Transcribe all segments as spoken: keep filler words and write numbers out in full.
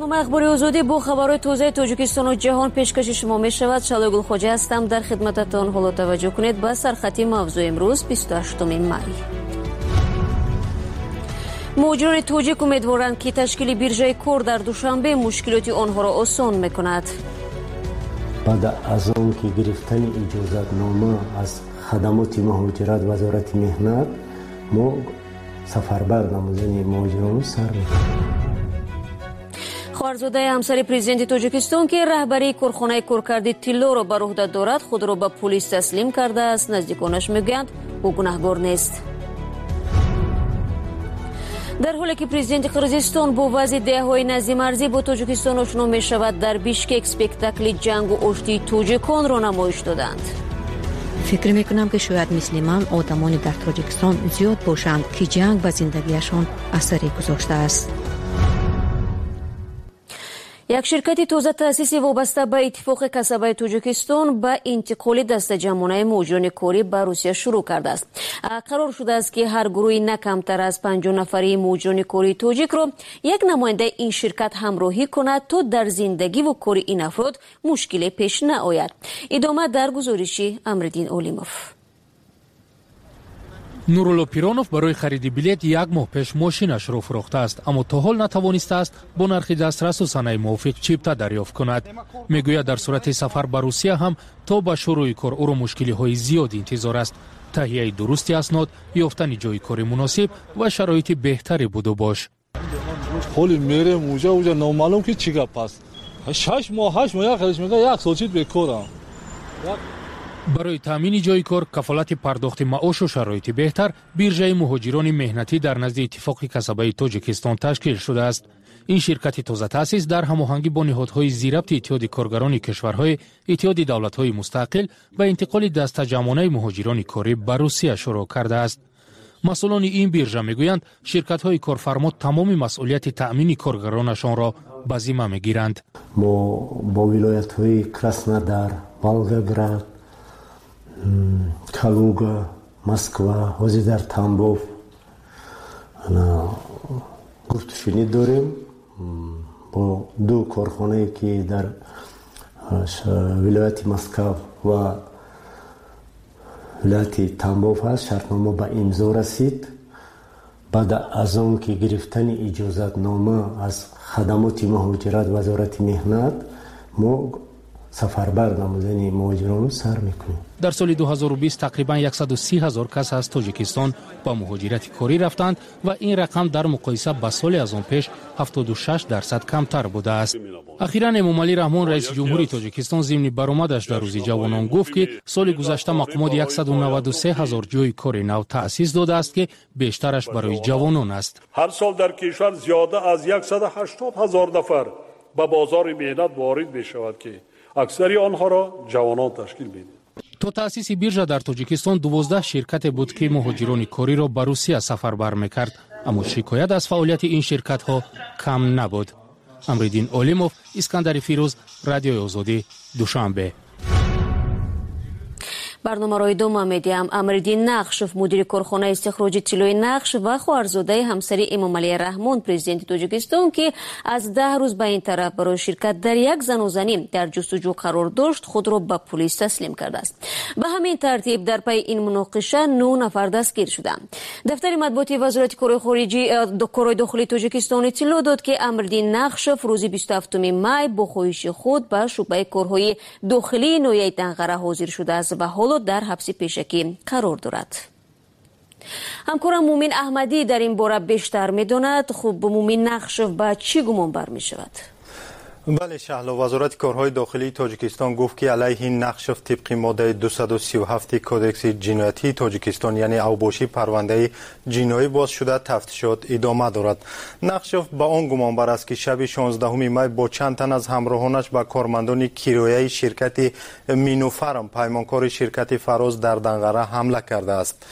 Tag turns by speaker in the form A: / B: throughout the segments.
A: برنامه اخباری آزادی با خبرهای تازه تاجیکستان و جهان پیشکش شما می شود. شالوی گلخوجی هستم. در خدمتتان. حالا توجه کنید به سرخطی موضوع امروز بیست و هشتم می. مهاجران تاجیک امیدوارند که تشکیل بیرژه کار در دوشنبه مشکلات آنها را آسان میکند.
B: بعد از آن که گرفتن اجازت نامه از خدمات مهاجرت وزارت مهنت، ما سفربر نمودن مهاجران سر میکنیم.
A: خواهرزاده همسر پرزیدنت تاجیکستان که رهبری کارخانه کارکردی طلا را بر عهده دارد خود را به پلیس تسلیم کرده است. نزدیکانش میگویند او گناهکار نیست. در حالی که پرزیدنت قرقیزستان با وضع دهه‌های نظم ارزی با تاجیکستان آشنا می شود، در بیشکک اسپکتاکل جنگ و آشتی تاجیکان را نمایش دادند.
C: فکر میکنم که شاید مثل من آدمانی در تاجیکستان زیاد باشند که جنگ به زندگیشان اثری گذاشته است.
A: یک شرکت تازه تأسیس وابسته به اتفاق کسبه تاجیکستان به انتقال دست جمعانه مهاجران کاری به روسیه شروع کرده است. قرار شده است که هر گروهی نه کمتر از پنجاه نفری مهاجران کاری تاجیک را یک نماینده این شرکت همراهی کند تا در زندگی و کار این افراد مشکلی پیش نیاید. ادامه در گزارشی امردین اولیموف.
D: نورالله پیرانوف برای خرید بلیت یک ماه پیش ماشینش را فروخته است، اما تا حال نتوانسته است با نرخ دسترس و صنایع موافق چیپتا دریافت کند. میگوید در صورت سفر به روسیه هم تا به شروع کار او را مشکلی های زیادی انتظار است. تهیه درستی اسناد، یافتن جای کار مناسب و شرایط بهتری بود و باش.
E: حالی میره اونجا اونجا نامعلوم که چی گپ است. شش ماه هشت ماه خرج میگه یک سوچید بکورم.
D: برای تامین جای کار، کفالت پرداخت معاش و شرایط بهتر، بیرژه مهاجران مهنتی در نزد اتفاق کسبه تاجیکستان تشکیل شده است. این شرکت تازه تأسیس در هماهنگی با نهادهای زیربط اتحاد کارگران کشورهای اتحاد دولت‌های مستقل و انتقال دست جمعانه مهاجران کاری به روسیه شروع کرده است. مسئولان این بیرژه میگویند شرکت‌های کارفرما تمام مسئولیت تأمین کارگرانشان را به ذمه میگیرند.
B: ما با ولایت‌های کراسنودار، والگراد، کالوگا، مسکوا، وزیدار تامبوف گفتشنی داریم با دو کارخانه که در ولایت مسکو و ولایت تامبوف هست. شرطنامه به امضا رسید. بعد از آن که گرفتن اجازت نامه از خدمات مهاجرت وزارت مهنت، ما سفربر نمودن مهاجران سر میکنیم.
D: در سال دو هزار و بیست تقریبا صد و سی هزار کس از تاجیکستان با مهاجرت کاری رفتند و این رقم در مقایسه با سال از آن پیش هفتاد و شش درصد کمتر بوده است. اخیراً امام علی رحمان رئیس جمهوری تاجیکستان ضمن برآمدش در روز جوانان گفت که سال گذشته مقامات صد و نود و سه هزار جای کار نو تأسیس داده است که بیشترش برای جوانان است.
F: هر سال در کشور زیاده از صد و هشتاد هزار نفر به بازار مهنت وارد می شود که اکثری آنها را جوانان تشکیل می‌دهند.
D: تا تأسیس بیرژه در تاجیکستان دوازده شرکت بود که مهاجران کاری را به روسیه سفربر می‌کرد، اما شکایت از فعالیت این شرکت‌ها کم نبود. امردین اولیموف، اسکندر فیروز، رادیوی آزادی، دوشنبه.
A: برنامه را ادامه میدیم. امردین نقشوف، مدیر کارخانه استخراج طلای نقش و خواهرزاده همسر امام علی رحمان پرزیدنت تاجیکستان که از ده روز به این طرف برای شرکت در یک زن و زنی در جستجو قرار داشت، خود را به پلیس تسلیم کرده است. به همین ترتیب در پی این مناقشه نه نفر دستگیر شدند. دفتر مطبوعاتی وزارت کار خارجی کارهای داخلی تاجیکستان اطلاع داد که امردین نقشوف روز بیست و هفتم می با خواهش خود به شعبه کارهای داخلی ناحیه دنقره حاضر شده است و حالا در حبس پیشکی قرار دارد. همکارم مومین احمدی در این باره بیشتر می‌داند. خب مومین، نقشوف به چی گمان بر می شود؟
G: بله شهلا، وزارت کارهای داخلی تاجیکستان گفت که علیه نقشوف طبق ماده دویست و سی و هفت کودکس جنایتی تاجیکستان یعنی اوباشی پرونده جنایی باز شده تفتیشات ادامه دارد. نقشوف با آن گمان بر است که شب شانزدهم می با چند تن از همراهانش به کارمندان کرایه شرکت مینوفرم پیمانکار شرکت فراز در دنقره حمله کرده است.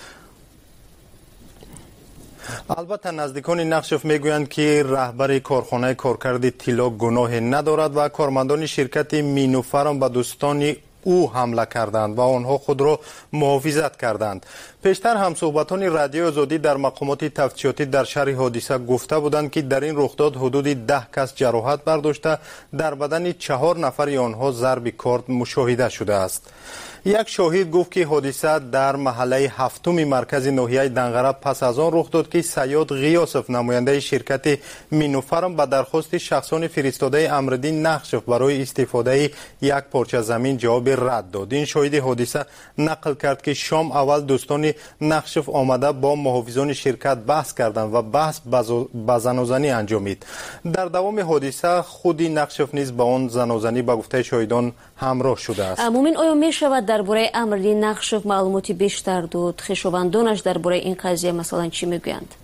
G: البته نزدیکان نقشوف میگویند که رهبر کارخانه کارکرد طلا گناه ندارد و کارمندان شرکت مینوفرم به دوستان او حمله کردند و آنها خود را محافظت کردند. پیشتر همصحبتان رادیو آزادی در مقامات تفتیشاتی در شهر حادثه گفته بودند که در این رخداد حدود ده کس جراحت برداشته، در بدن چهار نفر آنها ضرب کارد مشاهده شده است. یک شاهد گفت که حادثه در محله هفتم مرکز ناحیه دنغره پس از آن رخ داد که صیاد غیاسف نماینده شرکت مینوفارم به درخواست شخصان فرستاده امرالدین نخشف برای استفاده یک پارچه زمین جواب رد داد. این شاهد حادثه نقل کرد که شام اول دوستان نخشف آمده با محافظان شرکت بحث کردند و بحث به زنازنی انجامید. در دوام حادثه خودی نخشف نیز با آن زنازنی به گفته شاهدان همراه شده است.
A: مومن آیا می شود درباره امرالدین نخشف معلوماتی بیشتر داد؟ خویشاوندانش درباره این قضیه مثلا چی میگویند؟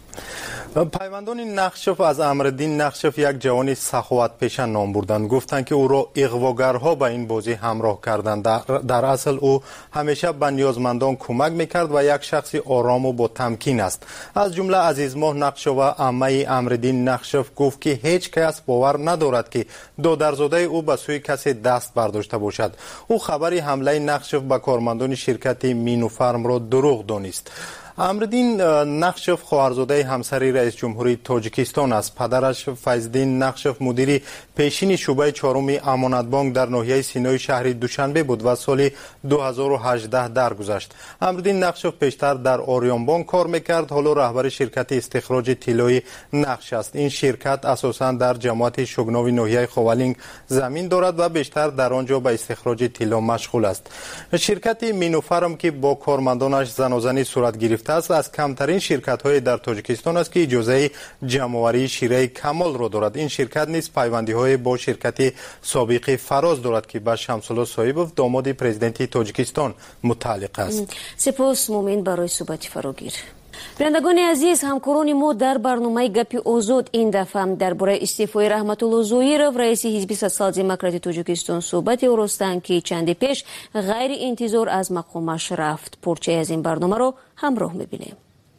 G: پیوندان نخشف از امرالدین نخشف یک جوان سخاوت پیشه نام بردند. گفتند که او را اغواگرها به این بازی همراه کردند. در, در اصل او همیشه به نیازمندان کمک میکرد و یک شخص آرام و با تمکین است. از جمله عزیزماه نخشف و عمه امرالدین نخشف گفت که هیچ کس باور ندارد که دادرزاده او به سوی کسی دست برداشته باشد. او خبری حمله نخشف به کارمندان شرکت مینوفارم را دروغ دانست. امرالدین نخشف خواهرزاده همسری رئیس جمهوری تاجیکستان است. پدرش فیض‌الدین نخشف مدیر پیشین شعبه چهارم امانت بانک در ناحیه سینای شهر دوشنبه بود و سال دو هزار و هجده درگذشت. امرالدین نخشف پیشتر در آریان بانک کار میکرد، حالا رهبر شرکت استخراج طلای نقش است. این شرکت اساساً در جماعت شوگناوی ناحیه خوالینگ زمین دارد و بیشتر در آنجا به استخراج طلا مشغول است. شرکت مینوفارم که با کارمندانش زنازنی صورت گرفت است، از کمترین شرکت های در تاجیکستان است که اجازه جمع‌آوری شیره کمال را دارد. این شرکت نیز پیوندی های با شرکت سابق فراز دارد که به شمس‌الله صاحبوف داماد پرزیدنت تاجیکستان متعلق است.
A: سپاس مومن برای صحبت فراگیر. بینندگان عزیز، همکاران ما در برنامه گپی آزاد این دفعه درباره استعفای رحمت الله ظاهرов رئیس حزب سوسیال دموکرات تاجیکستان صحبت آوردند که چند پیش غیر انتظار از مقامش رفت. پارچه از این برنامه را همراه می‌بینیم.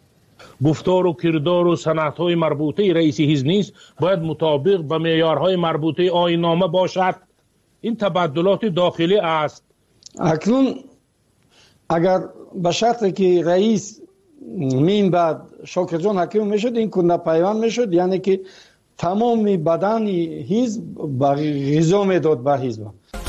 H: گفتار و کردار و سنت‌های مربوطه رئیس حزب نیز باید مطابق به معیارهای مربوطه آیین‌نامه باشد. این تبدلات داخلی است.
I: اکنون اگر به شرطی که رئیس مین بعد شاکرجان حکیم میشد، این کنده پیوند میشد، یعنی که تمام بدن حزب غذا میداد به حزب.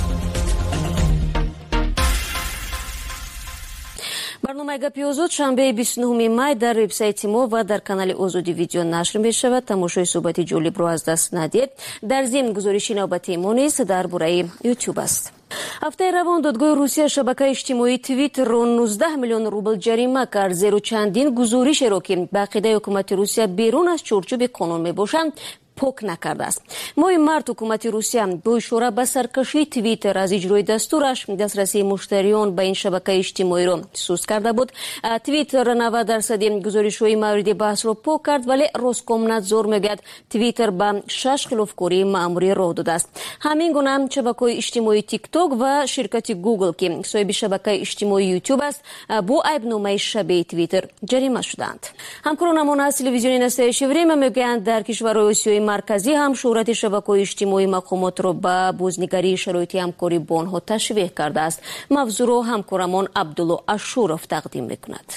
A: برنامه گپی آزاد شنبه بیست و نهم مای در وبسایت ما و در کانال آزادی ویدیو نشر می شود. تماشای صحبت جالب را از دست ندید. در ضمن گزارش نوبتی ما نیز درباره یوتیوب است. هفته روان دادگاه روسیه شبکه اجتماعی توییتر را نوزده میلیون روبل جریمه کرد، زیرا چندین گزارش را که به عقیده حکومت روسیه بیرون از چارچوب قانون می باشند پاک نکرده است. ماه مارس حکومت روسیه با اشاره به سرکشی توییتر از اجرای دستورش دسترسی مشتریان به این شبکه اجتماعی را سوس کرده بود. توییتر نود درصد گزارش‌های مورد بحث را پاک کرد، ولی روسکومنادزور میگوید توییتر به شش خلافکاری مأموری راه داده است. همین گونه هم شبکه اجتماعی تیک تاک و شرکت گوگل که صاحب شبکه اجتماعی یوتیوب است با عیب‌نامه شبیه توییتر جریمه شدند. همکارانمان از تلویزیون نستایش وریم میگویند در کشورهای آسیای مرکزی هم شهرت شبکه اجتماعی مقامات را به بازنگری شرایط همکاری با آنها تشویق کرده است. موضوع را همکارمان عبدالله اشورف تقدیم میکند.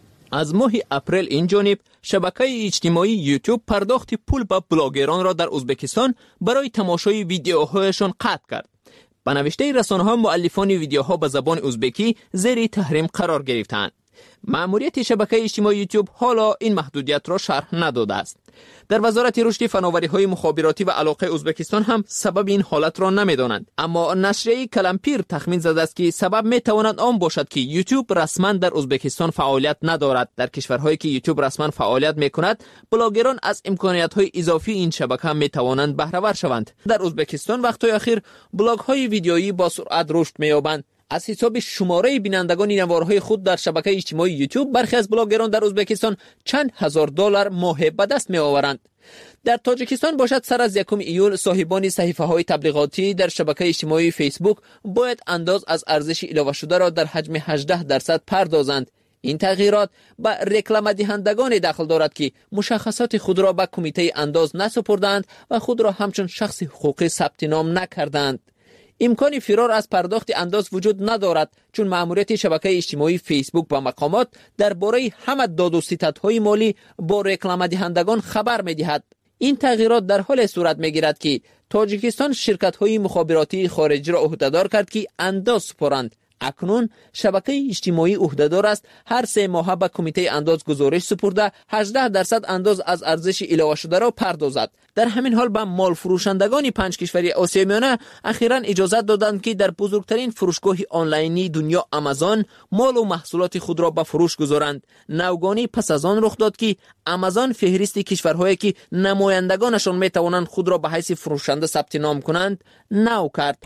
J: از ماه اپریل این جانب شبکه اجتماعی یوتیوب پرداخت پول به بلاگران را در ازبکستان برای تماشای ویدیوهایشان قطع کرد. به نوشته رسانه‌ها مؤلفان ویدیوها به زبان ازبکی زیر تحریم قرار گرفتند. مأموریت شبکه اجتماعی یوتیوب حالا این محدودیت را شرح نداده است. در وزارت رشد فناوری‌های مخابراتی و علاقه ازبکستان هم سبب این حالت را نمی‌دانند، اما نشریه کلمپیر تخمین زده است که سبب می‌تواند آن باشد که یوتیوب رسما در ازبکستان فعالیت ندارد. در کشورهایی که یوتیوب رسما فعالیت می‌کند، بلاگران از امکانات‌های اضافی این شبکه می‌توانند بهره‌ور شوند. در ازبکستان وقت‌های اخیر بلاگ‌های ویدیویی با سرعت رشد می‌یابند. از حساب شماره بینندگان نوارهای خود در شبکه اجتماعی یوتیوب برخی از بلاگران در ازبکستان چند هزار دلار ماهی به دست می آورند. در تاجیکستان باشد سر از یکم ایول صاحبان صحیفه های تبلیغاتی در شبکه اجتماعی فیسبوک باید انداز از ارزش اضافه شده را در حجم هجده درصد پردازند. این تغییرات به رکلام دهندگان دخل دارد که مشخصات خود را به کمیته انداز نسپردند و خود را همچون شخص حقوقی ثبت نام نکردند. امکان فرار از پرداخت انداز وجود ندارد، چون مأموریت شبکه اجتماعی فیسبوک با مقامات درباره همه داد و ستدهای مالی با رکلام دهندگان خبر می‌دهد. این تغییرات در حال صورت می‌گیرد که تاجیکستان شرکت‌های مخابراتی خارجی را عهده‌دار کرد که انداز سپارند. اکنون شبکه اجتماعی عهده‌دار است هر سه ماه به کمیته انداز گزارش سپرده هجده درصد انداز از ارزش علاوه شده را پردازد. در همین حال به مال فروشندگان پنج کشوری آسیای میانه اخیراً اجازه دادند که در بزرگترین فروشگاه آنلاینی دنیا آمازون مال و محصولات خود را به فروش گذارند. نوگانی پس از آن رخ داد که آمازون فهرست کشورهایی که نمایندگانشان میتوانند خود را به حیث فروشنده ثبت نام کنند نو کرد.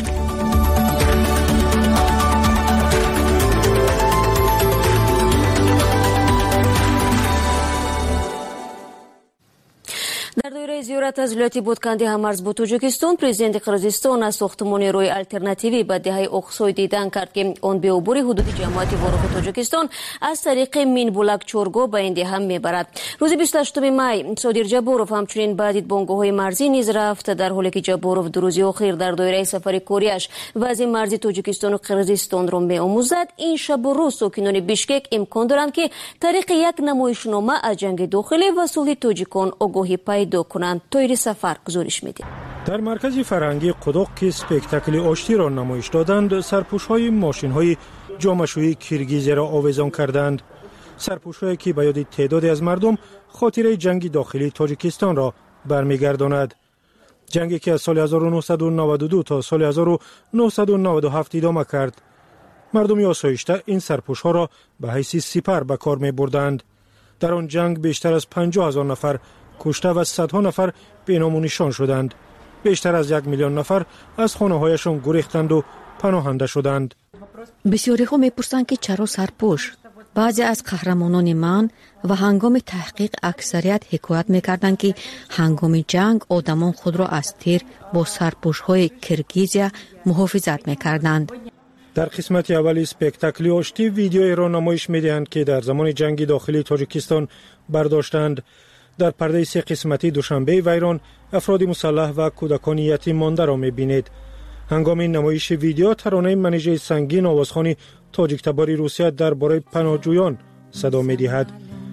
A: در دوره زیارت از ولایت بودکندی همرز با تاجیکستان، پرزیدنت قرقیزستان از ساختمان روی الترناتیوی به دهه اقصای دیدن کرد که آن به عبور حدود جماعت واروق تاجیکستان از طریق مینبولک چورگو به این دهه میبرد. روز بیست و هشتم می صادر جباروف همچنین به دیدبانگاه‌های مرزی نیز رفت، در حالی که جباروف دو روز اخیر در دایره سفر کوریاش وضع مرزی تاجیکستان و قرقیزستان را می‌آموزد. این شب و روز ساکنان بیشکک امکان دارند که طریق یک نمایشنامه از جنگ داخلی و صلح تاجیکان آگاهی پیدا کنند. تویر سفر گزارش می‌دهد.
K: در مرکز فرهنگی قدوق که اسپکتاکل آشتی را نمایش دادند، سرپوش‌های ماشین‌های جامعه‌شویی کرگیز را آویزان کردند. سرپوش‌هایی که به یاد تعدادی از مردم خاطره جنگ داخلی تاجیکستان را برمیگرداند. جنگی که از سال هزار و نهصد و نود و دو تا سال هزار و نهصد و نود و هفت ادامه کرد. مردم آسایشته این سرپوش‌ها را به حیث سپر به کار می‌بردند. در آن جنگ بیشتر از پنجاه هزار نفر کشته و صدها نفر به نام و نشان شدند. بیشتر از یک میلیون نفر از خانه‌هایشان گریختند و پناهنده شدند.
C: بسیاری ها میپرسند که چرا سرپوش؟ بعضی از قهرمانان من و هنگام تحقیق اکثریت حکایت میکردند که هنگام جنگ آدمان خود را از تیر با سرپوش‌های کرگیزیا محافظت میکردند.
K: در قسمت اول اسپکتاکل آشتی ویدیویی را نمایش میدهند که در زمان جنگ داخلی تاجیکستان برداشتند. در پرده سه قسمتی دوشنبه ویران افراد مسلح و کودکان یتیم مانده را می‌بینید. هنگام نمایش ویدیو ترانه منیژه سنگین آوازخوان تاجیک تباری روسیه درباره پناهجویان صدا می‌دهد.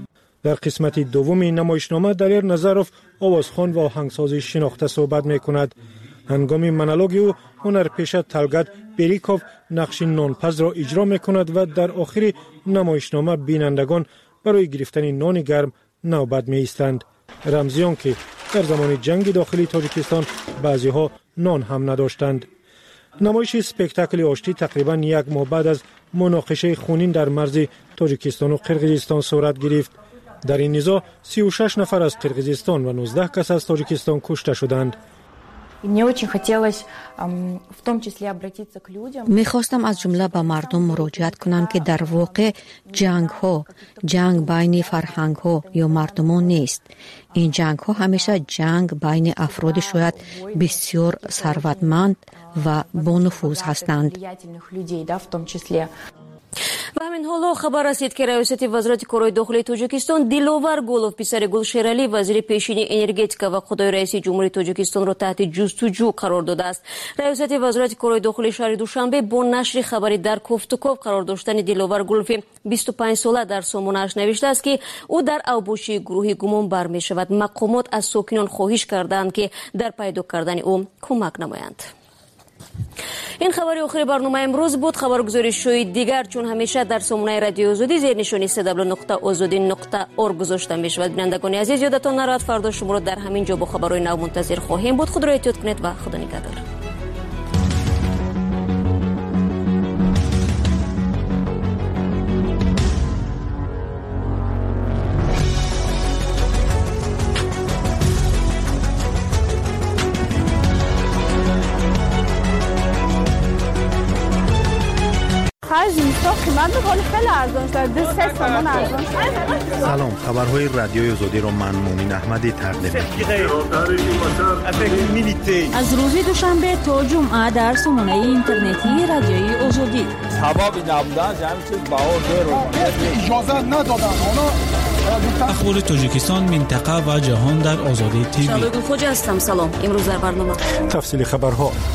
K: در قسمت دوم نمایشنامه دریر نظروف آوازخوان و آهنگساز شناخته صحبت می‌کند. هنگام مونولوگ او هنرپیشه تلگت بریکوف نقش نانپز را اجرا می‌کند و در آخر نمایشنامه بینندگان برای گرفتن نان گرم نوبت می ایستند. رمزیان که در زمان جنگ داخلی تاجیکستان بعضی ها نان هم نداشتند. نمایش اسپکتاکل آشتی تقریبا یک ماه بعد از مناقشه خونین در مرز تاجیکستان و قرقیزستان صورت گرفت. در این نزاع سی و شش نفر از قرقیزستان و نوزده کس از تاجیکستان کشته شدند.
C: میخواستم از جمله به مردم مراجعت کنم که در واقع جنگ ها جنگ بین فرهنگ ها یا مردمان نیست. این جنگ ها همیشه جنگ بین افراد شاید بسیار ثروتمند و با نفوذ هستند.
A: و همین حالا خبر رسید که رئیست وزارت کارهای داخلی تاجیکستان دلوور گولوف پسر گلشیرالی وزیر پیشین انرژتیکا و خدای رئیس جمهوری تاجیکستان را تحت جستجو قرار داده است. رئیست وزارت کارهای داخلی شهر دوشنبه با نشر خبری در کوفتوکوف قرار داشتن دلوور گولوف بیست و پنج ساله در سامانه‌اش نوشته است که او در اوباشی گروهی گمان برمی شود. مقامات از ساکنان خواهش کردند که در پیدا کردن او کمک نمایند. این خبر آخر برنامه امروز بود. خبرگزاری شوی دیگر چون همیشه در سامانه رادیو آزادی زیر نشانی سه دبلیو نقطه آزادی نقطه اورگ گذاشته می شود. بینندگان عزیز یادتان نرود فردا شما را در همین جا با خبرهای نو منتظر خواهیم بود. خود را احتیاط کنید و خدا نگهدار.
G: سلام، خبرهای رادیوی آزادی را من مومن احمدی تقدیم می‌کنم.
L: از روز دوشنبه تا جمعه در سامانه اینترنتی رادیوی آزادی.
M: سبب نبودن همین چیز باور
N: اجازه ندادن.
O: اخبار تاجیکستان، منطقه و جهان در آزادی تیوی.
A: شادو خوج هستم. سلام. امروز در برنامه
K: تفصیل خبرها.
A: به همین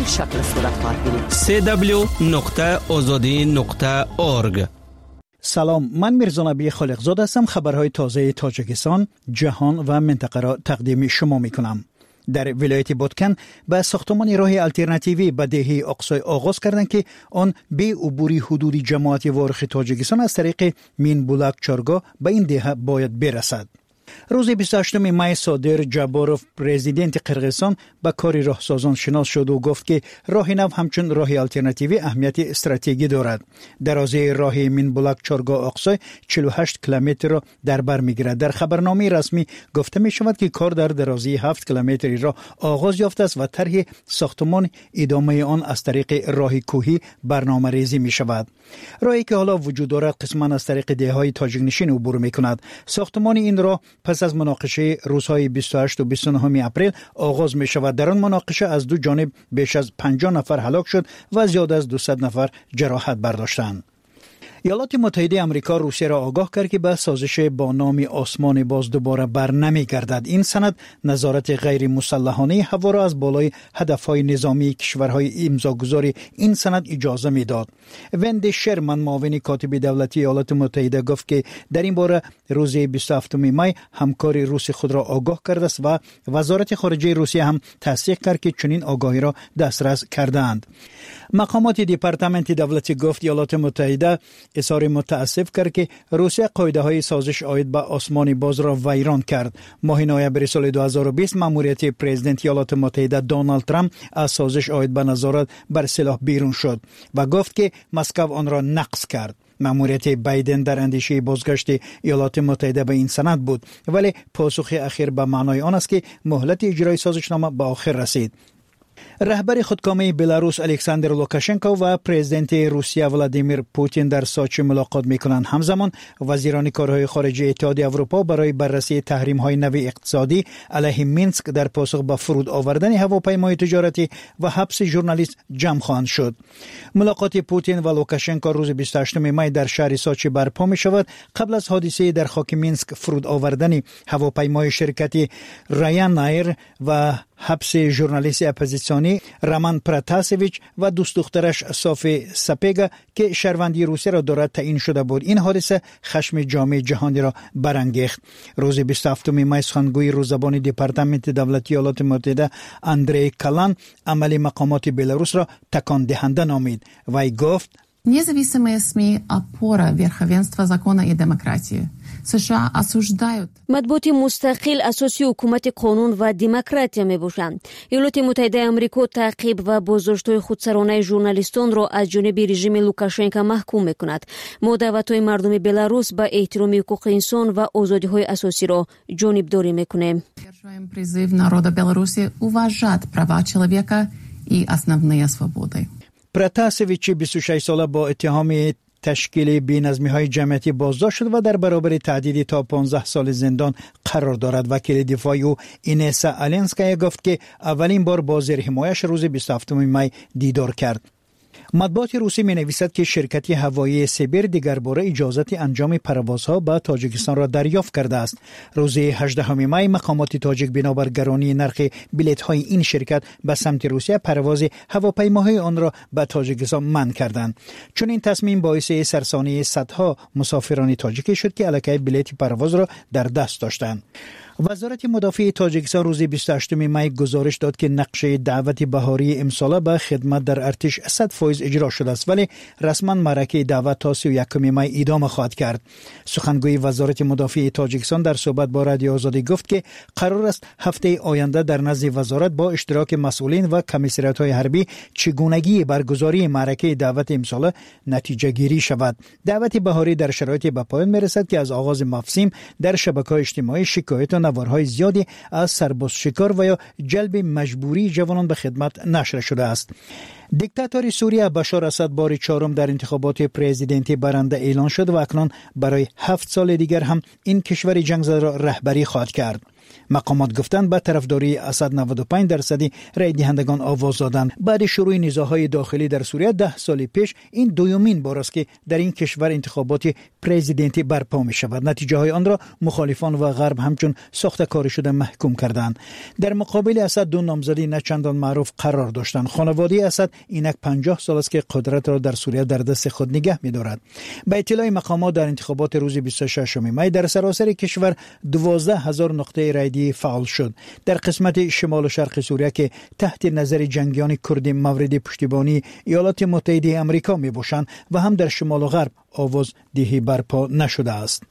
P: این شکل صورت خواهد گرفت.
O: سی دبلیو نقطه آزادی نقطه اورگ.
Q: سلام، من میرزا نبی خالقزاد هستم. خبرهای تازه تاجیکستان، جهان و منطقه را تقدیم شما میکنم. در ولایت بادکن به ساختمان راه الترناتیوی به دهه اقصای آغاز کردند که آن به عبوری حدود جماعت وارخ تاجیکستان از طریق مین بولاک چارگاه به این دهه باید برسد. روز بیست و هشتم می صادر جاباروف پرزیدنت قرقیزستان به کار راهسازان شناس شد و گفت که راه نو همچون راه الترناتیوی اهمیت استراتژیکی دارد. درازی راه مین بولاک چارگاه اقصای چهل و هشت کیلومتر را در بر میگیرد. در خبرنامه رسمی گفته می شود که کار در درازی هفت کیلومتری را آغاز یافته است و طرح ساختمان ادامه آن از طریق راه کوهی برنامه‌ریزی می شود. راهی که حالا وجود دارد قسما از طریق دهه‌های تاجیک نشین عبور می کند. ساختمان این راه پس از مناقشه روزهای بیست و هشت و بیست و نه اپریل آغاز می شود. در آن مناقشه از دو جانب بیش از پنجاه نفر هلاک شد و زیاد از دویست نفر جراحت برداشتند. ایالات متحده آمریکا روسیه را آگاه کرد که به سازش با نام آسمان باز دوباره بر نمی گردد. این سند نظارت غیر مسلحانه هوا را از بالای هدفهای نظامی کشورهای امضاگذار این سند اجازه می داد. وند شرمن معاون کاتب دولتی ایالات متحده گفت که در این باره روز بیست و هفتم می همکار روس خود را آگاه کرده است و وزارت خارجه روسیه هم تصدیق کرد که چنین آگاهی را دسترس کردند. مقامات دپارتمنت دولتی گفت ایالات متحده اظهار متاسف کرد که روسیه قاعده های سازش عاید به آسمان باز را ویران کرد. ماه نوامبر سال دو هزار و بیست ماموریت پرزیدنت ایالات متحده دونالد ترامپ از سازش عاید به نظارت بر سلاح بیرون شد و گفت که مسکو آن را نقض کرد. ماموریت بایدن در اندیشه بازگشت ایالات متحده به این سند بود، ولی پاسخ اخیر به معنای آن است که مهلت اجرای سازشنامه به آخر رسید. رهبر خودکامه بلاروس الکساندر لوکاشنکو و پرزیدنت روسیه ولادیمیر پوتین در سوچی ملاقات میکنند. همزمان وزیران کارهای خارجه اتحادیه اروپا برای بررسی تحریم‌های نو اقتصادی علیه مینسک در پاسخ به فرود آوردن هواپیمای تجارتی و حبس ژورنالیست جمع خواهند شد. ملاقات پوتین و لوکاشنکو روز بیست و هشتم می در شهر سوچی برپا می شود قبل از حادثه در خاک مینسک فرود آوردن هواپیمای شرکت رایانایر و حبس ژورنالیست اپوزیسیونی رامان پراتاسویچ و دوست دخترش صافی سپیگا که شهروندی روسیه را دارد تعیین شده بود. این حادثه خشم جامعه جهانی را برانگیخت. روز بیست و هفتم می سخنگوی روزبان دپارتمنت دولتی ایالات متحده اندری کالان عمل مقامات بلاروس را تکان دهنده نامید. وی گفت
R: Независимые СМИ – опора верховенства закона и демократии. США осуждают.
A: مطبوعات مستقل اساسی حکومت قانون و دموکراسی میباشند. ایالات متحده آمریکا تعقیب و بازداشت‌های خودسرانه ژورنالیستان را از جانب رژیم لوکاشنکو محکوم میکند. ما دعوت‌های مردم بلاروس به احترام حقوق انسان و آزادی‌های اساسی را جانبداری میکنیم.
R: Поддерживаем призыв народа Беларуси уважать права человека и основные свободы.
Q: پراتاسویچ بیست و شش ساله با اتهام تشکیل بی‌نظمی‌های جمعیتی بازداشت شد و در برابر تهدید تا پانزده سال زندان قرار دارد. وکیل دفاع او اینسا آلینسکایا گفت که اولین بار با زیر حمایش روز بیست و هفتم می دیدار کرد. مطبوعات روسی می نویسد که شرکت هوایی سیبر دیگر باره اجازت انجام پروازها به تاجیکستان را دریافت کرده است. روز هجدهم می مقامات تاجیک بنابر گرانی نرخ بلیط های این شرکت به سمت روسیه پرواز هواپیماهای آن را به تاجیکستان منع کردند. چون این تصمیم باعث سرسانی صدها مسافران تاجیکی شد که الکی بلیط پرواز را در دست داشتند. وزارت مدافع تاجیکستان روز بیست و هشتم می گزارش داد که نقشه دعوت بهاری امساله به خدمت در ارتش صد فیصد اجرا شده است، ولی رسما معرکه دعوت تا سی و یکم می ادامه خواهد کرد. سخنگوی وزارت مدافع تاجیکستان در صحبت با رادیو آزادی گفت که قرار است هفته آینده در نزد وزارت با اشتراک مسئولین و کمیسریات‌های حربی چگونگی برگزاری معرکه دعوت امساله نتیجه گیری شود. دعوت بهاری در شرایطی به پایان میرسد که از آغاز مفصیم در شبکه‌های اجتماعی شکایت نوارهای زیادی از سرباز شکار و یا جلب مجبوری جوانان به خدمت نشر شده است. دیکتاتور سوریه بشار اسد بار چهارم در انتخابات پرزیدنتی برنده اعلان شد و اکنون برای هفت سال دیگر هم این کشور جنگ زده را رهبری خواهد کرد. مقامات گفتند به طرفداری اسد نود و پنج درصدی رای دهندگان آواز دادند. بعد شروع نزاع‌های داخلی در سوریه ده سال پیش این دومین بار است که در این کشور انتخابات پرزیدنتی برپا می شود. نتیجه های آن را مخالفان و غرب همچون ساخته‌کاری شده محکوم کردند. در مقابل اسد دو نامزدی نه چندان معروف قرار داشتند. خانواده اسد اینک پنجاه سال است که قدرت را در سوریه در دست خود نگه می دارد. به اطلاع مقامات در انتخابات روز بیست و ششم می در سراسر کشور دوازده هزار نقطه رایدی فعال شد. در قسمت شمال و شرق سوریه که تحت نظر جنگیان کرد مورد پشتیبانی ایالات متحده آمریکا می باشند و هم در شمال و غرب آواز دهی برپا نشده است.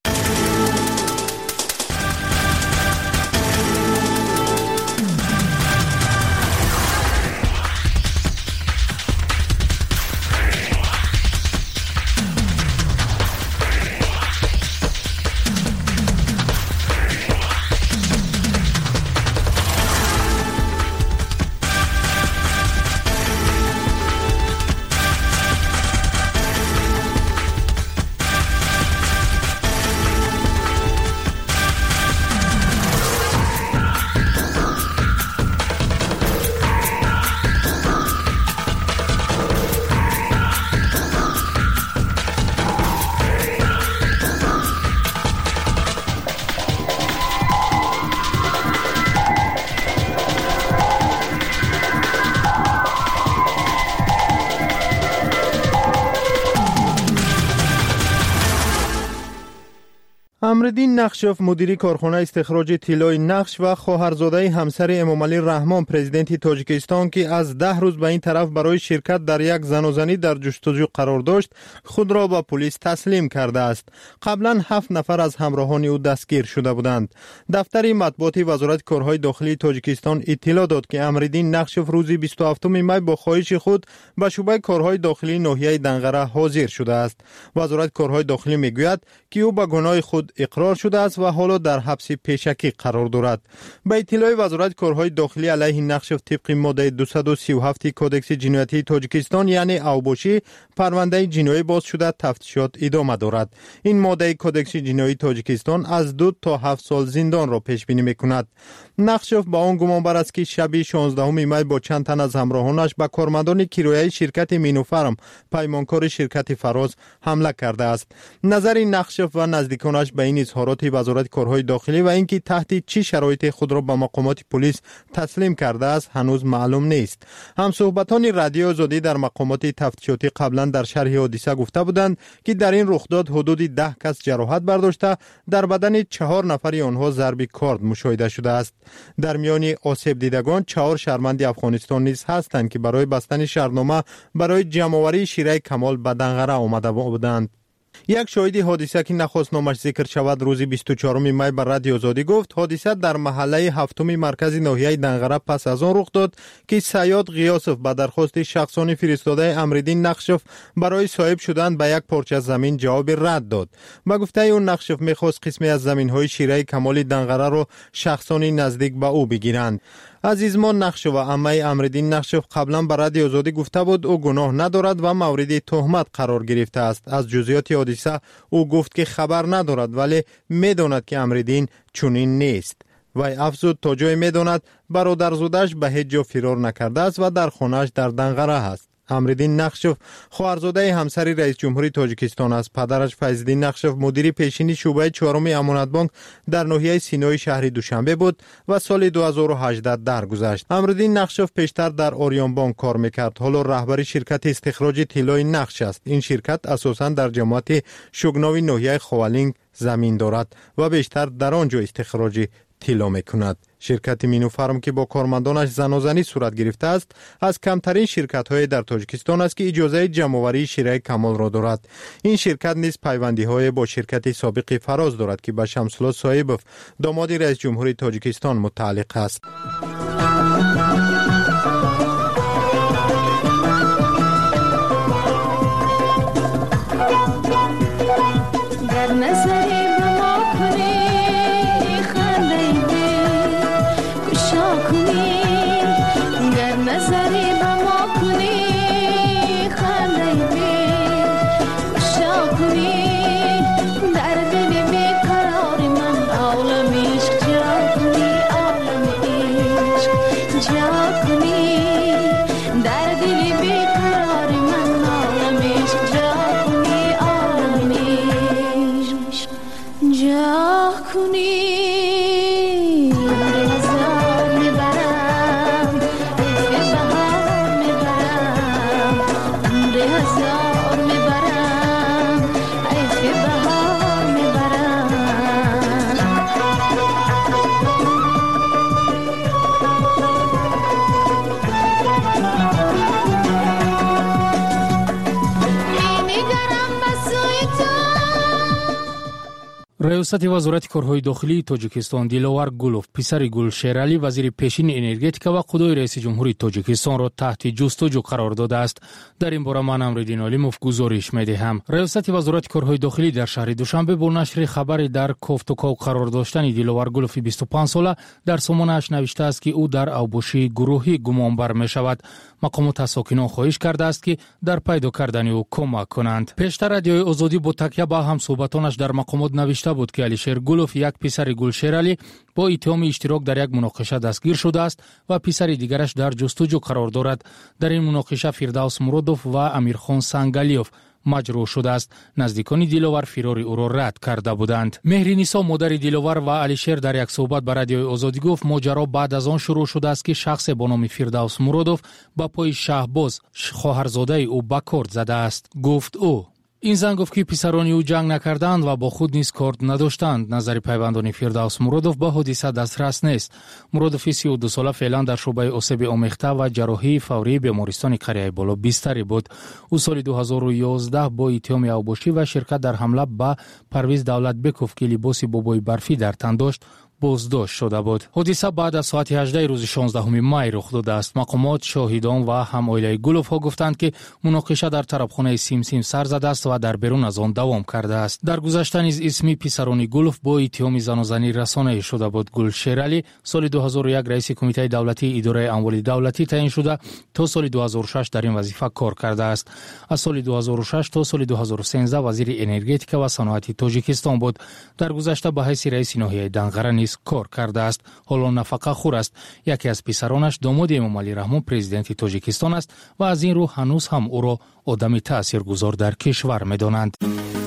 G: امردین نخشف مدیری کارخانه استخراج طلای نقش و خواهرزاده همسر امامعلی رحمان پرزیدنت تاجیکستان که از ده روز به این طرف برای شرکت در یک زنوزنی در جستجو قرار داشت خود را به پلیس تسلیم کرده است. قبلا هفت نفر از همراهان او دستگیر شده بودند. دفتر مطبوعاتی وزارت کارهای داخلی تاجیکستان اطلاع داد که امردین نخشف روز بیست و هفتم می با خواهش خود به شعبه کارهای داخلی ناحیه دنقره حاضر شده است. وزارت کارهای داخلی میگوید که او به گناه خود اقرار شده است و حالا در حبس پیشکی قرار دارد. به اطلاع وزارت کارهای داخلی علیه نخشف طبق ماده دویست و سی و هفت کودکس جنایتی تاجیکستان یعنی اوباشی پرونده جنایی باز شده تفتیشات ادامه دارد. این ماده کودکس جنایی تاجیکستان از دو تا هفت سال زندان را پیش بینی میکند. نخشف با آن گمان بر است که شب شانزدهم می با چند تن از همراهانش به کارمندان کرایه شرکت مینوفرم پیمانکار شرکت فراز حمله کرده است. نظر نخشف و نزدیکانش به این اظهارات وزارت کارهای داخلی و اینکه تحت چه شرایطی خود را به مقامات پلیس تسلیم کرده است هنوز معلوم نیست. همصحبتان رادیو آزادی در مقامات تفتیشاتی قبلا در شرح حادثه گفته بودند که در این رخداد حدود ده کس جراحت برداشته در بدن چهار نفر آنها ضرب کارد مشاهده شده است. در میان آسیب دیدگان چهار شهروند افغانستان نیز هستند که برای بستن شهرنامه برای جمع‌آوری شیره کمال به دنقره آمده بودند. یک شاهد حادثه که نخواست نامش ذکر شود روز بیست و چهارم می بر رادیو آزادی گفت حادثه در محله هفتم مرکز ناحیه دنقره پس از آن رخ داد که صیاد غیاسف به درخواست شخصانی فرستاده امردین نخشف برای صاحب شدن به یک پارچه زمین جواب رد داد. با گفته اون نخشف میخواست قسمی از زمین‌های شیره کمال دنقره را شخصانی نزدیک به او بگیرند. عزیزمان نخشف و عمه امردین نخشف قبلا به رادیو آزادی گفته بود او گناه ندارد و مورد تهمت قرار گرفته است. از جزئیات حادثه او گفت که خبر ندارد ولی میداند که امردین چنین نیست. وی افزود تا جای میداند برادرزادش به هیچ جا فرار نکرده است و در خانه‌اش در دنقره است. امردین نخشف خواهرزاده همسر رئیس جمهوری تاجیکستان است. پدرش فیض‌الدین نخشف مدیر پیشین شعبه چهارم امانت بانک در ناحیه سینای شهر دوشنبه بود و سال دو هزار و هجده درگذشت. امردین نخشف پیشتر در آریان بانک کار میکرد. حالا رهبر شرکت استخراج طلای نقش است. این شرکت اساساً در جماعت شوگناوی ناحیه خوالینگ زمین دارد و بیشتر در آنجا استخراج طلا میکند. شرکت مینوفرم که با کارمندانش زنازنی صورت گرفته است از کمترین شرکت های در تاجیکستان است که اجازه جمع‌آوری شیره کمال را دارد. این شرکت نیز پیوندی های با شرکت سابق فراز دارد که به شمس‌الله صایبوف داماد رئیس جمهوری تاجیکستان متعلق است.
S: در دل بیقرار من عالم عشق چرا هزار میبرم عیش بهار میبرم. می‌نگرم به سوی تو.
D: ریاست وزارت کارهای داخلی تاجیکستان دیلوار گولوف پسر گل شیرالی وزیر پیشین انرژتیکا و خدای رئیس جمهوری تاجیکستان را تحت جستجو قرار داده است. در این باره من امردین علیموف گزارش می‌دهم. ریاست وزارت کارهای داخلی در شهر دوشنبه با نشر خبری در کوفتوکاو قرار داشتن دیلوار گولوف بیست و پنج ساله در سامانه‌اش نوشته است که او در اوباشی گروهی گمانبر می‌شود. مقامات از ساکنان خواهش کرده است که در پیدا کردن او کمک کنند. پیشتر رادیوی آزادی با تکیه به هم صحبتانش در مقامات نوشته بود که علیشیر گولوف یک پسر گل شیرالی با اتهام اشتراک در یک مناقشه دستگیر شده است و پسر دیگرش در جستجو قرار دارد. در این مناقشه فردوس مرادوف و امیرخان سنگالیوف مجروح شده است. نزدیکان دیلوار فرار او را رد کرده بودند. مهرینیسا مادر دیلوار و علیشیر در یک صحبت با رادیوی آزادی گفت ماجرا بعد از آن شروع شده است که شخص با نام فردوس مرادوف با پای شهباز خواهرزاده او به کارد زده است. گفت او این زن گفت که پسران او جنگ نکردند و با خود نیز کارد نداشتند. نظر پیوندان فردوس مرادوف به حادثه دسترس نیست. مرادوف سی و دو ساله فعلا در شعبه آسیب آمیخته و جراحی فوری بیمارستان قریه بالا بستری بود. او سال دو هزار و یازده با اتهام اوباشی و شرکت در حمله به پرویز دولت بکوف که لباس بابای برفی در تن داشت بازداشت شده بود. حادثه بعد از ساعت هجده روز شانزدهم می رخ داده است. مقامات، شاهدان و هم عائله گولوف ها گفتند که مناقشه در طرفخانه سیم سیم سر زده است و در بیرون از آن دوام کرده است. در گذشته نیز اسمی پسران گولوف با اتهام زناشویی رسانه‌ای شده بود. گل شیرالی سال دو هزار و یک رئیس کمیته دولتی اداره اموال دولتی تعیین شده تا سال دو هزار و شش در این وظیفه کار کرده است. از سال دو هزار و شش تا سال دو هزار و سیزده وزیر انرژتیکا و صنعت تاجیکستان بود. در گذشته به حیث رئیس ناحیه دنقره کار کرده است. حالا نفقه خور است. یکی از پسرانش داماد امامعلی رحمان پرزیدنت تاجیکستان است و از این رو هنوز هم او را آدمی تاثیرگذار در کشور می‌دانند.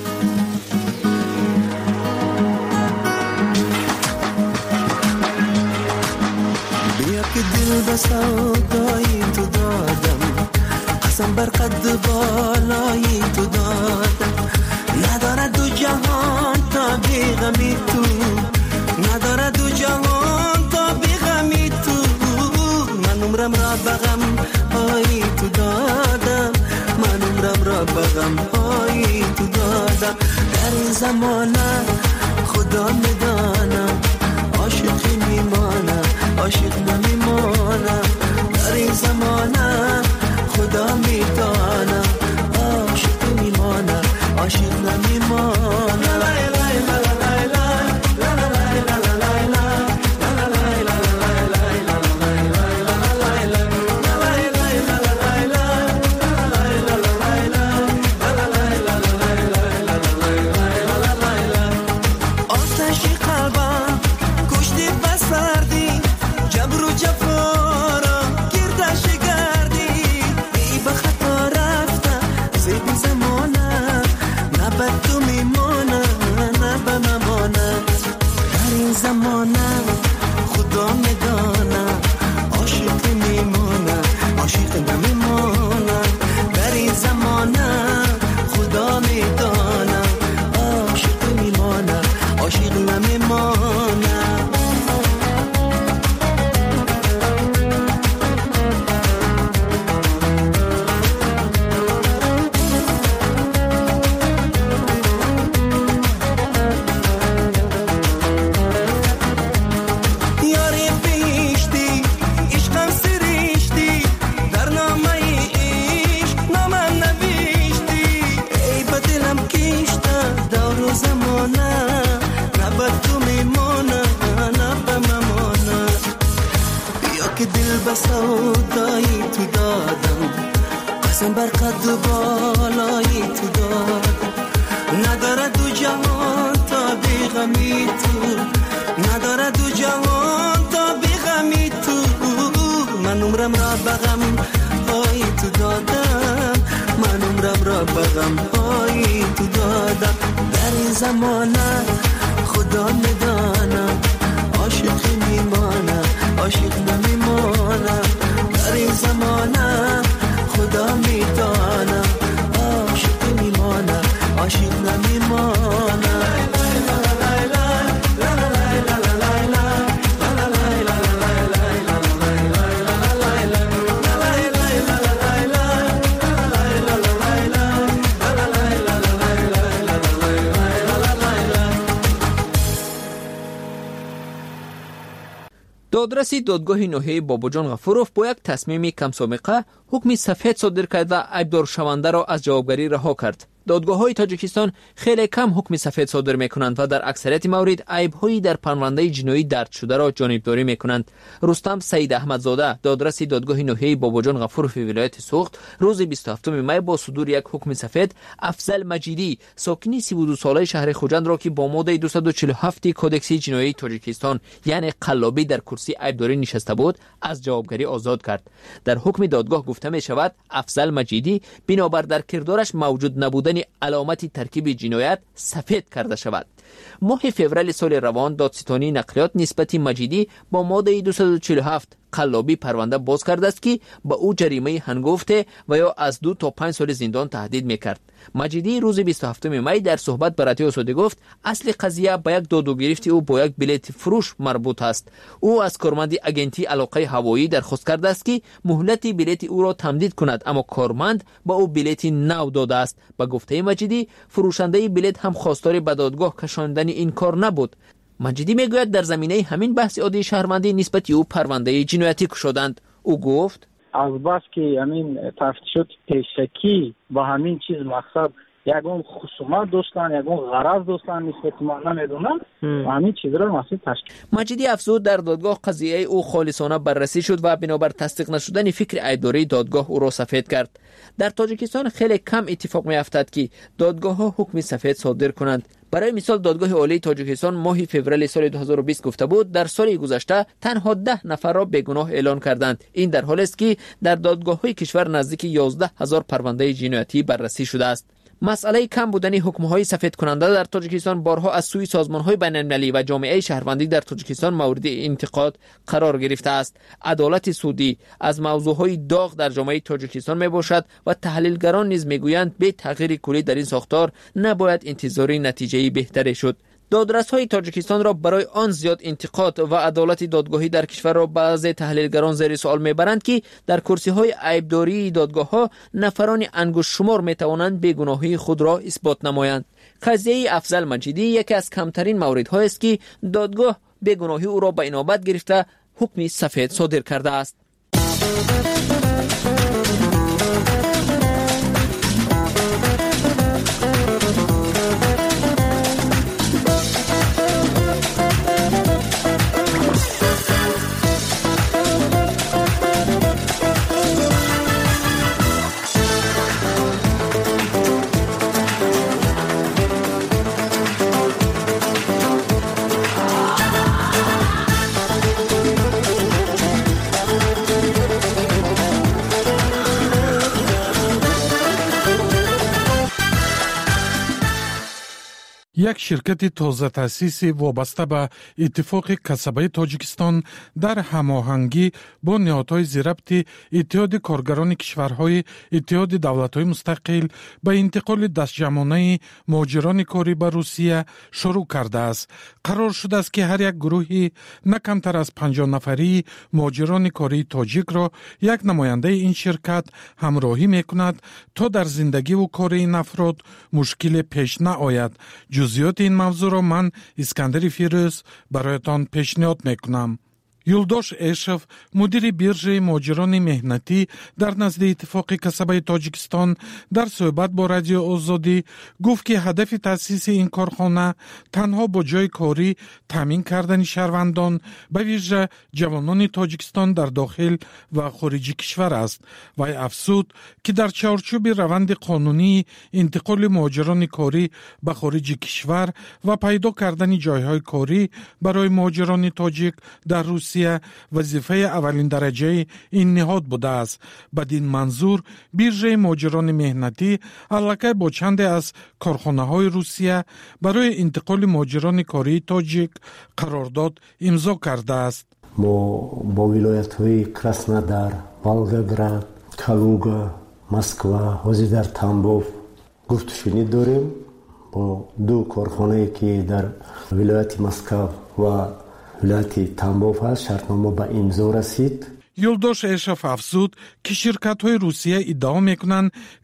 T: بیا که دل به سودای تو دادم، قسم بر قد بالای تو دادم، ندارد دو جهان تا بیغمی تو، نداره دو جهان تا بیغمی تو، من عمرم را بغم های تو دادم، من عمرم را بغم های تو دادم. در این زمانه خدا میدانم عاشقی میمانم، عاشق نمیمانم. در این زمانه خدا میدانم عاشق میمانم، عاشق نمیمانم.
J: دادرس دادگاه ناحیه باباجان غفوروف با یک تصمیم کم سابقه حکم سفید صادر کرد و عیبدار شونده را از جوابگری رها کرد. دادگاه‌های تاجیکستان خیلی کم حکم سفید صادر می‌کنند و در اکثریت موارد عیب‌هایی در پرونده جنایی درج شده را جانبداری می‌کنند. رستم سید احمدزاده دادرس دادگاه ناحیه باباجان غفوروف ولایت سوخت روز بیست و هفتم می با صدور یک حکم سفید افضل مجیدی ساکنی سی و دو ساله شهر خوجند را که با ماده دویست و چهل و هفت کدکس جنایی تاجیکستان یعنی قلابی در کرسی عیبداری نشسته بود از جوابگری آزاد کرد. در حکم دادگاه گفته می شود افضل مجیدی بنابر در کردارش موجود نبودن علامتی ترکیب جنایت سفید کرده شود. ماه فوریه سال روان دادستانی نقلیات نسبت مجیدی با ماده دویست و چهل و هفت قلابی پرونده باز کرده است که با او جریمه هنگفته و یا از دو تا پنج سال زندان تهدید میکرد. مجیدی روز بیست و هفتم می در صحبت با رادیو آزادی گفت اصل قضیه با یک داد و گرفت او با یک بلیت فروش مربوط است. او از کارمند اگنتی علاقه هوایی درخواست کرده است که مهلت بلیت او را تمدید کند، اما کارمند با او بلیت نو داده است. با گفته مجیدی فروشنده بلیت هم خواستار به دادگاه کشاندن این کار نبود. مجیدی میگوید در زمینه همین بحث عادی شهروندی نسبت او پرونده جنایتی کشیدند. او گفت
U: از بس که همین تفتیشات پیشکی با همین چیز مقصد یگون خصومت داشتن یگون غرض داشتن نسبت ما نمیدونم و همین چیز را مسئول تشکیل.
J: مجیدی افزود در دادگاه قضیه او خالصانه بررسی شد و بنابر تصدیق نشدن فکر عیبداری دادگاه او را سفید کرد. در تاجیکستان خیلی کم اتفاق می افتد که دادگاه ها حکم سفید صادر کنند. برای مثال دادگاه عالی تاجیکستان ماه فوریه سال دو هزار و بیست گفته بود در سال گذشته تنها ده نفر را بیگناه اعلان کردند. این در حالی است که در دادگاه‌های کشور نزدیک یازده هزار پرونده جنایتی بررسی شده است. مسئله کم بودن حکم‌های سفید کننده در تاجیکستان بارها از سوی سازمان‌های بین‌المللی و جامعه شهروندی در تاجیکستان مورد انتقاد قرار گرفته است. عدالت سودی از موضوع‌های داغ در جامعه تاجیکستان میباشد و تحلیلگران نیز میگویند به تغییر کلی در این ساختار نباید انتظاری نتیجه بهتری شد. دادرس‌های تاجیکستان را برای آن زیاد انتقاد و عدالت دادگاهی در کشور را بعضی تحلیلگران زیر سوال میبرند که در کرسی‌های عیبداری دادگاه‌ها نفران انگشت شمار میتوانند بیگناهی خود را اثبات نمایند. قضیه افضل مجیدی یکی از کمترین موردهای است که دادگاه بیگناهی او را به انابت گرفته حکم سفید صادر کرده است.
V: یک شرکت تازه تأسیس وابسته به اتفاق کسبه تاجیکستان در هماهنگی با نهادهای ضربط اتحاد کارگران کشورهای اتحاد دولت‌های مستقل به انتقال دستجمعانه مهاجران کاری به روسیه شروع کرده است. قرار شده است که هر یک گروهی نه کمتر از پنجاه نفری مهاجران کاری تاجیک را یک نماینده این شرکت همراهی می‌کند تا در زندگی و کار این افراد مشکل پیش نآید. جزئیات این موضوع را من اسکندر فیروز برایتان پیشنهاد میکنم. یلداش اشف مدیر بیرژه مهاجران مهنتی در نزد اتفاق کسبه تاجیکستان در صحبت با رادیو آزادی گفت که هدف تأسیس این کارخانه تنها با جای کاری تامین کردن شهروندان به ویژه جوانان تاجیکستان در داخل و خارج کشور است و افزود که در چارچوب روند قانونی انتقال مهاجران کاری به خارج کشور و پیدا کردن جایهای کاری برای مهاجران تاجیک در روسیه وظیفه اولین درجه این نهاد بوده است. بدین منظور بیرژه مهاجران مهنتی علاقه با چند از کارخانه های روسیه برای انتقال مهاجران کاری تاجیک قرارداد امضا کرده است.
B: ما با ولایت های کراسنودار، والگراد، کالوگا، مسکوا، هوزیدار تامبوف گفت شنید داریم. با دو کارخانه که در ولایت مسکو و ولایت تامبوف هست شرطنامه به امضا رسید.
V: یلداش اشف افزود که شرکت های روسیه ادعا میکنند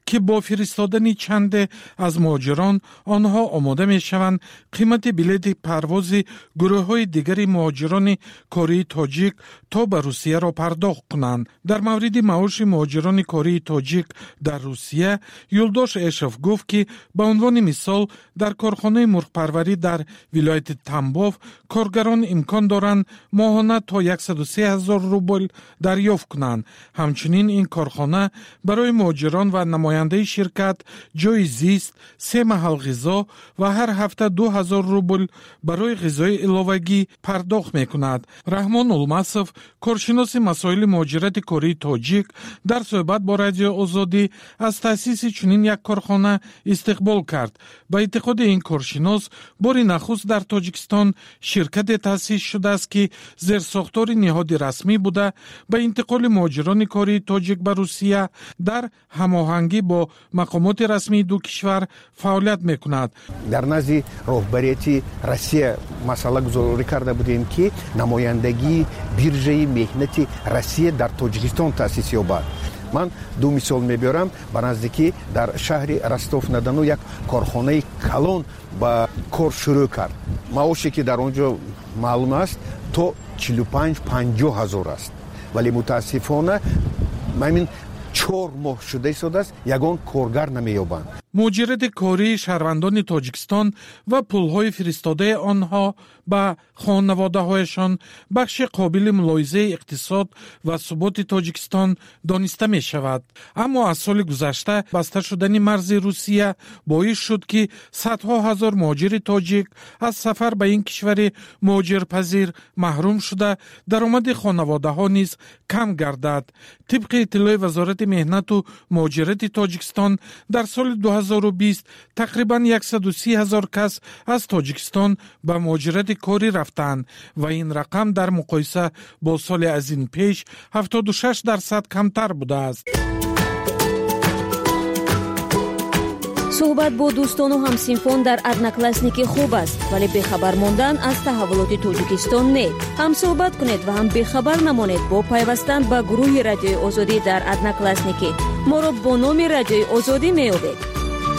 V: که با فرستادن چند از مهاجران آنها آماده می شوند قیمت بلیط پرواز گروه های دیگر مهاجران کره تاجیک تا به روسیه را پرداخت کنند. در مورد معاش مهاجران کره تاجیک در روسیه، یولداش اشرف گفت که به عنوان مثال در کارخانه مرغ پروری در ولایت تنباف کارگران امکان دارند ماهانه تا صد و سه هزار روبل دریافت کنند. همچنین این کارخانه برای مهاجران و نماینده شرکت جای زیست، سه محل غذا و هر هفته دو هزار روبل برای غذای علاوگی پرداخت می کند. رحمان الماسف، کارشناس مسائل مهاجرت کره تاجیک، در صحبت با رادیو آزادی از تأسیس چنین یک کارخانه استقبال کرد. به اعتقاد این کارشناس، بار نخست در تاجیکستان شرکت تأسیس شده است که زیر ساختار نهاد رسمی بوده به انتقال مهاجران کره تاجیک به روسیه در هماهنگی با مقامات رسمی دو کشور فعالیت میکند.
E: در نزد راهبریت روسیه مسئله گذاری کرده بودیم که نمایندگی بیرژه مهنت روسیه در تاجیکستان تأسیس یابد. من دو مثال میبرم. به نزدیکی در شهر رستوف ندانو یک کارخانه کلان با کار شروع کرد. معاشی که در آنجا معلوم است تا چهل و پنج پنجاه هزار است، ولی متاسفانه همین چهار ماه شده شده است یگان کارگر نمییابند.
V: مهاجرت کاری شهروندان تاجیکستان و پولهای فرستاده آنها به خانواده هایشان بخش قابل ملاحظه اقتصاد و ثبات تاجیکستان دانسته می شود. اما از سال گذشته بسته شدن مرز روسیه باعث شد که صدها هزار مهاجر تاجیک از سفر به این کشور مهاجرپذیر محروم شده درآمد خانواده ها نیز کم گردد. طبق اطلاع وزارت مهنت و مهاجرت تاجیکستان در سال دو هزار و بیست تقریباً صد و سی هزار کس از تاجیکستان به مهاجرت کاری رفتند و این رقم در مقایسه با سال از این پیش هفتاد و شش درصد کمتر بوده است.
A: صحبت با دوستان و همسینفان در ادناکلاسنیکی خوب است، ولی بخبر ماندن از تحولات تاجیکستان نه. هم صحبت کنید و هم بخبر نمانید با پیوستن به گروه رادیوی آزادی در ادناکلاسنیکی. ما را با نام رادیوی آزادی میابید.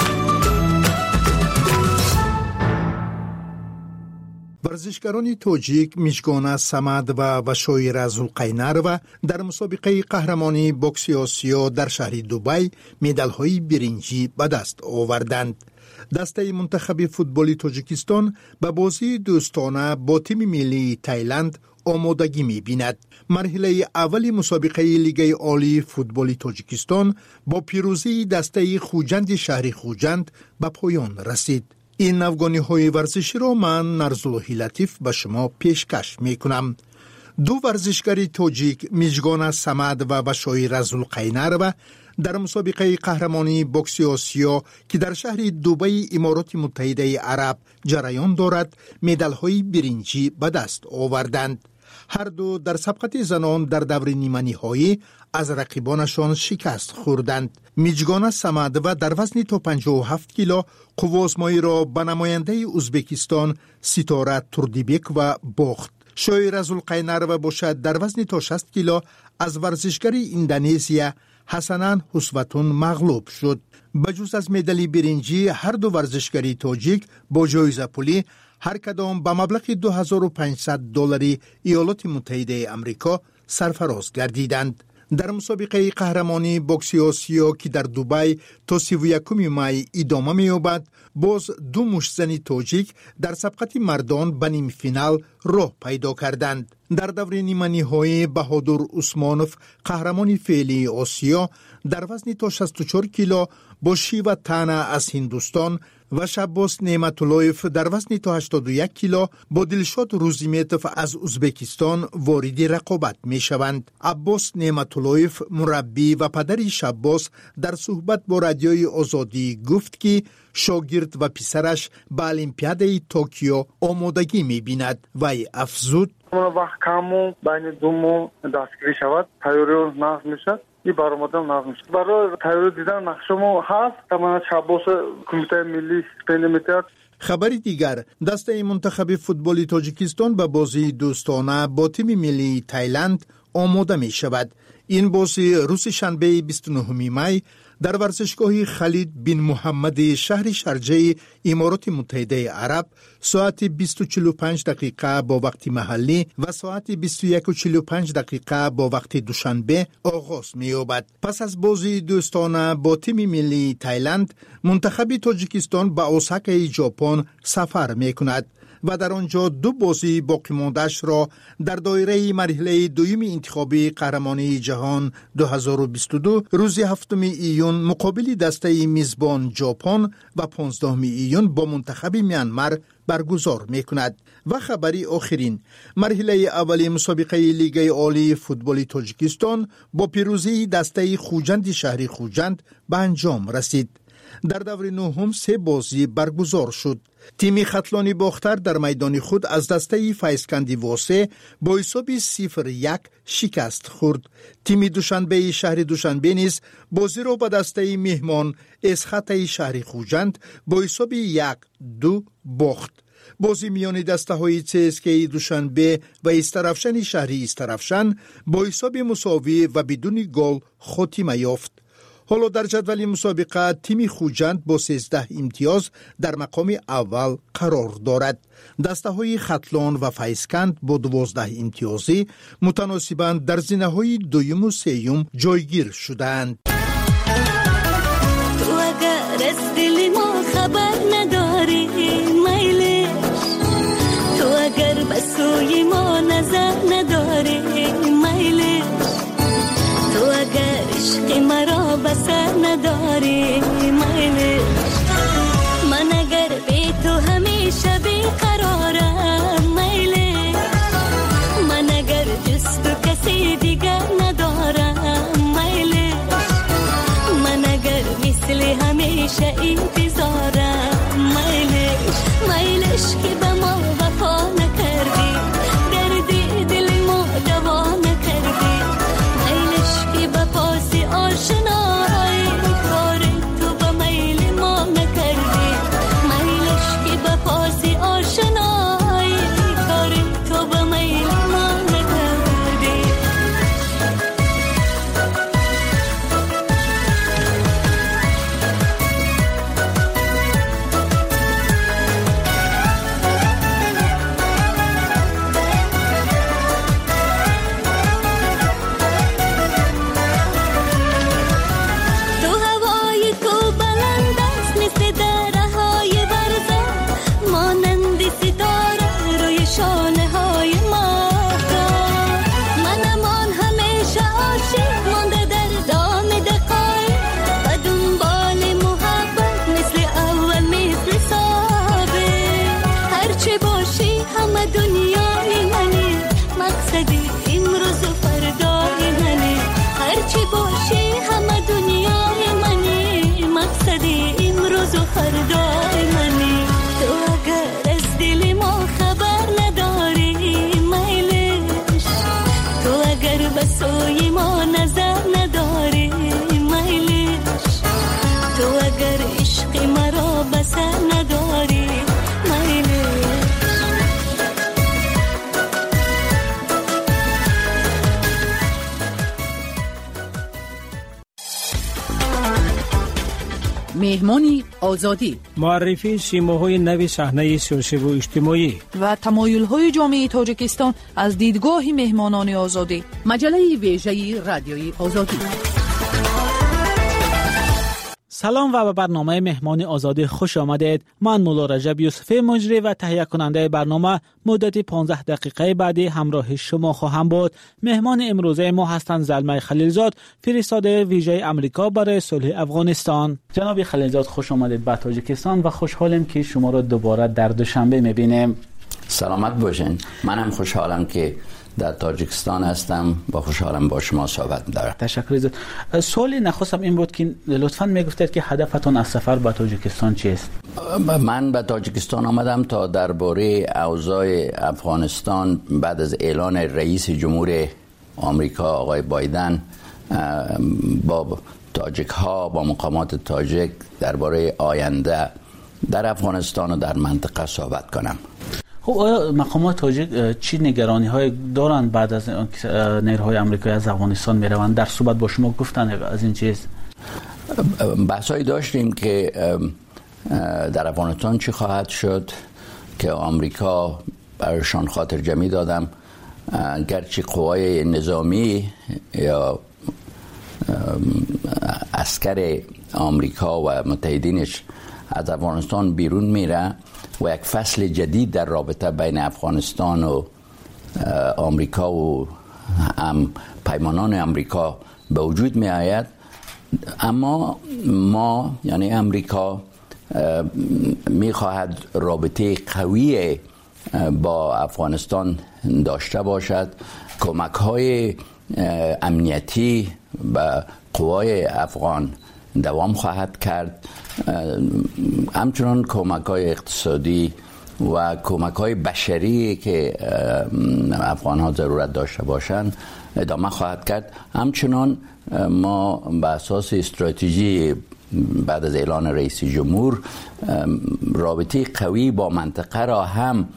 F: ورزشکاران تاجیک میشگان سمد و وشایر زوالقینرو در مسابقه قهرمانی بوکس آسیا در شهر دبی مدال‌های برنجی به دست آوردند. دسته منتخب فوتبال تاجیکستان به بازی دوستانه با تیم ملی تایلند آمادگی می‌بیند. مرحله اول مسابقه لیگ عالی فوتبال تاجیکستان با پیروزی دسته خوجند شهر خوجند به پایان رسید. این افغانی های ورزشی را من نرزاللهی لطیف به شما پیشکش می کنم. دو ورزشکار تاجیک میزگان سمد و بشایر زوالقینرو در مسابقه قهرمانی بوکس آسیا که در شهر دبی امارات متحده عرب جریان دارد مدال های برنجی به دست آوردند. هر دو در سبقت زنان در دور نیمه نهایی از رقیبانشان شکست خوردند. میجگان سمد و در وزن تا پنجاه و هفت کیلو قوازمایی را به نماینده ازبکستان ستاره توردیبک و باخت. شایر زوالقینرو باشد در وزن تا شصت کیلو از ورزشگر اندونزیا حسنان حسوتون مغلوب شد. بجز از مدال برنجی هر دو ورزشکاری تاجیک با جایزه پولی هر کدام به مبلغ دو هزار و پانصد دلاری ایالات متحده آمریکا سرفراز گردیدند. در مسابقه قهرمانی بوکس آسیا که در دبی تا سی و یکم می ادامه می‌یابد، باز دو مشتزن تاجیک در سبقت مردان به نیم فینال راه پیدا کردند. در دور نیمه نهایی بهادر عثمانوف قهرمان فعلی آسیا در وزن تا شصت و چهار کیلو با شیوا تانا از هندوستان و شباس نعمتاللهیف در وزن تا هشتاد و یک کیلو با دلشاد روزیمیتوف از ازبکستان وارد رقابت می شوند. عباس نعمتاللهیف مربی و پدر شباس در صحبت با رادیوی آزادی گفت که شاگرد و پسرش به المپیاد توکیو آمادگی می بیند و افزود
W: وقت کامو بین دومو دستگیری شود تیاری نقض می شد ای برآمدن نقض می شد. برای تیاری دیدن نقشمو هست تمام شباس کمیته ملی سپین میتر.
F: خبری دیگر، دسته منتخب فوتبال تاجیکستان به بازی دوستانه با تیم ملی تایلند آماده می شود. این بازی روز شنبه بیست و نهم می در ورزشگاه خالد بن محمد شهر شارجه امارات متحده عرب ساعت بیست و چهل و پنج دقیقه با وقت محلی و ساعت بیست و یک و چهل و پنج دقیقه با وقت دوشنبه آغاز می‌یابد. پس از بازی دوستانه با تیم ملی تایلند، منتخب تاجیکستان به اوساکای ژاپن سفر می‌کند و در آنجا دو بازی باقی مانده‌اش را در دایره مرحله دوم انتخابی قهرمانی جهان دو هزار و بیست و دو روز هفتم ایون مقابل دسته میزبان ژاپن و پانزدهم ایون با منتخب میانمار برگزار می‌کند. و خبری آخرین، مرحله اولی مسابقه لیگ عالی فوتبال تاجیکستان با پیروزی دسته خوجند شهری خوجند به انجام رسید. در دور نهم سه بازی برگزار شد. تیم خطلانی باختر در میدان خود از دسته فیضکندی واسه با حساب صفر یک شکست خورد. تیم دوشنبه شهر دوشنبه نیز بازی را به دسته مهمان اسخطه شهر خوجند با حساب یک دو باخت. بازی میان دسته های چسکی دوشنبه و استرافشن شهری استرافشن با حساب مساوی و بدون گل خاتمه یافت. حالا در جدول مسابقه تیم خوجند با سیزده امتیاز در مقام اول قرار دارد. دسته های خطلان و فیضکند با دوازده امتیازی متناسباً در زینه های دویم و سیوم جایگیر شدند.
S: تو اگر از دل ما خبر نداری میلش، تو اگر به سوی ما نظر نداری میلش، تو اگر عشق مرا بسر نداری میلش، من اگر بی تو همیشه بیقرارم میلش، من اگر جز تو کسی دیگر ندارم میلش، من اگر مثل همیشه انتظارم میلش، میلش که به ما وفا نکردی، دردی دل ما دوا نکردی، میلش که به پاس آشنایی کار تو به میل ما نکردی، میلش که به پاس آشنایی کار تو به میل ما نکردی. تو هوای تو بلند است مثل درهای برزن، مانند ستاره روی شانه های ماهتاب، من امان همیشه عاشق مانده در دام دقایق و دنبال محبت مثل اول مثل سابق، هرچه باشی همه دنیای منی، مقصدی امروز و فردای منی، هرچه باشی همه دنیای منی، مقصدی امروز و فردای منی. تو اگر از دل ما خبر نداری میلش، تو اگر به سوی ما نظر نداری میلش، تو اگر عشق مرا بسر نداری میلش.
C: مهمانی آزادی،
K: معرفی سیماهای نو صحنه سیاسی و اجتماعی
C: و تمایل‌های جامعه تاجیکستان از دیدگاه مهمانان آزادی. مجله ویژه رادیوی آزادی.
H: سلام و به برنامه مهمان آزادی خوش آمدید. من مولا رجب یوسفی مجری و تهیه کننده برنامه مدت پانزده دقیقه بعدی همراه شما خواهم بود. مهمان امروزه ما هستند زلمه خلیلزاد، فرستاده ویژه امریکا برای صلح افغانستان. جناب خلیلزاد خوش آمدید به تاجیکستان و خوشحالم که شما را دوباره در دوشنبه میبینیم.
I: سلامت باشین. من هم خوشحالم که در تاجیکستان هستم، با خوشحالم با شما صحبت دارم.
H: تشکر زیاد. سوالی نخواستم این بود که لطفاً میگفتید که هدفتون از سفر به تاجیکستان چیست؟
I: من به تاجیکستان آمدم تا درباره اوضاع افغانستان بعد از اعلان رئیس جمهور آمریکا آقای بایدن با تاجیک ها، با مقامات تاجیک درباره آینده در افغانستان و در منطقه صحبت کنم.
H: خب آیا مقامات تاجیک چی نگرانی های دارند بعد از نیروهای آمریکایی از افغانستان میروند؟ در صحبت با شما گفتن از این چیز؟
I: بحثایی داشتیم که در افغانستان چی خواهد شد که آمریکا برایشان خاطر جمعی دادم، گرچه قوای نظامی یا عسکر آمریکا و متحدینش از افغانستان بیرون میره و یک فصل جدید در رابطه بین افغانستان و آمریکا و هم پیمانان آمریکا به وجود می آید، اما ما یعنی آمریکا می خواهد رابطه قوی با افغانستان داشته باشد، کمک های امنیتی به قوای افغان دوام خواهد کرد، همچنان کمک های اقتصادی و کمک های بشری که افغان ها ضرورت داشته باشند ادامه خواهد کرد. همچنان ما به اساس استراتژی بعد از اعلان رئیس جمهور رابطه قوی با منطقه را هم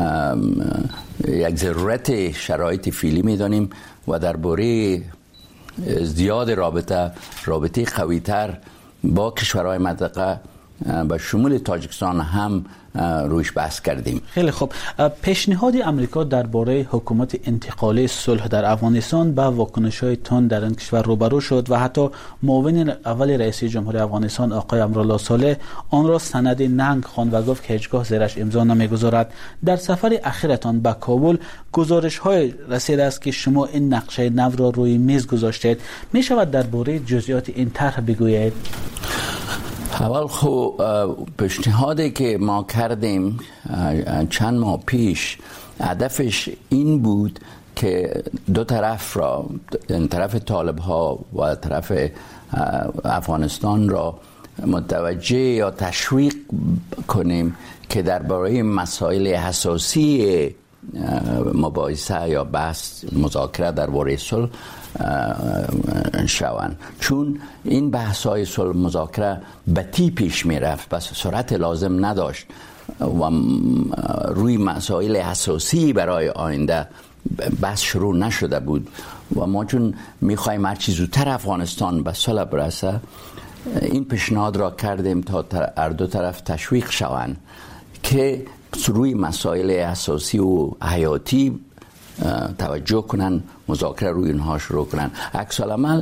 I: یک ضرورت شرایط فعلی می‌دانیم و درباره زیاد رابطه رابطه قوی‌تر با کشورهای منطقه به شمول تاجیکستان هم روش بحث کردیم.
H: خیلی خوب. پیشنهاد امریکا درباره حکومت انتقالی صلح در افغانستان با واکنش‌های تند در این کشور روبرو شد و حتی معاون اول رئیس جمهور افغانستان آقای امرالله صالح آن را سند ننگ خواند و گفت که هیچگاه زیرش امضا نمیگذارد. در سفر اخیرتان به کابل گزارش‌های رسیده است که شما این نقشه نو را روی میز گذاشتید. می شود درباره جزئیات این طرح بگویید؟
I: اول خب پیشنهادی که ما کردیم چند ماه پیش هدفش این بود که دو طرف را، طرف طالب ها و طرف افغانستان را متوجه یا تشویق کنیم که درباره مسائل حساسی مباحثه یا بحث مذاکره درباره صلح شوند، چون این بحث‌های صلح مذاکره بطی پیش می‌رفت، بس سرعت لازم نداشت و روی مسائل حساسی برای آینده بحث شروع نشده بود و ما چون می‌خوایم هر چیز زودتر افغانستان به صلح برسه این پیشنهاد را کردیم تا هر دو طرف تشویق شوند که روی مسائل اساسی و حیاتی توجه کنن، مذاکره روی اینها شروع کنن. عکس العمل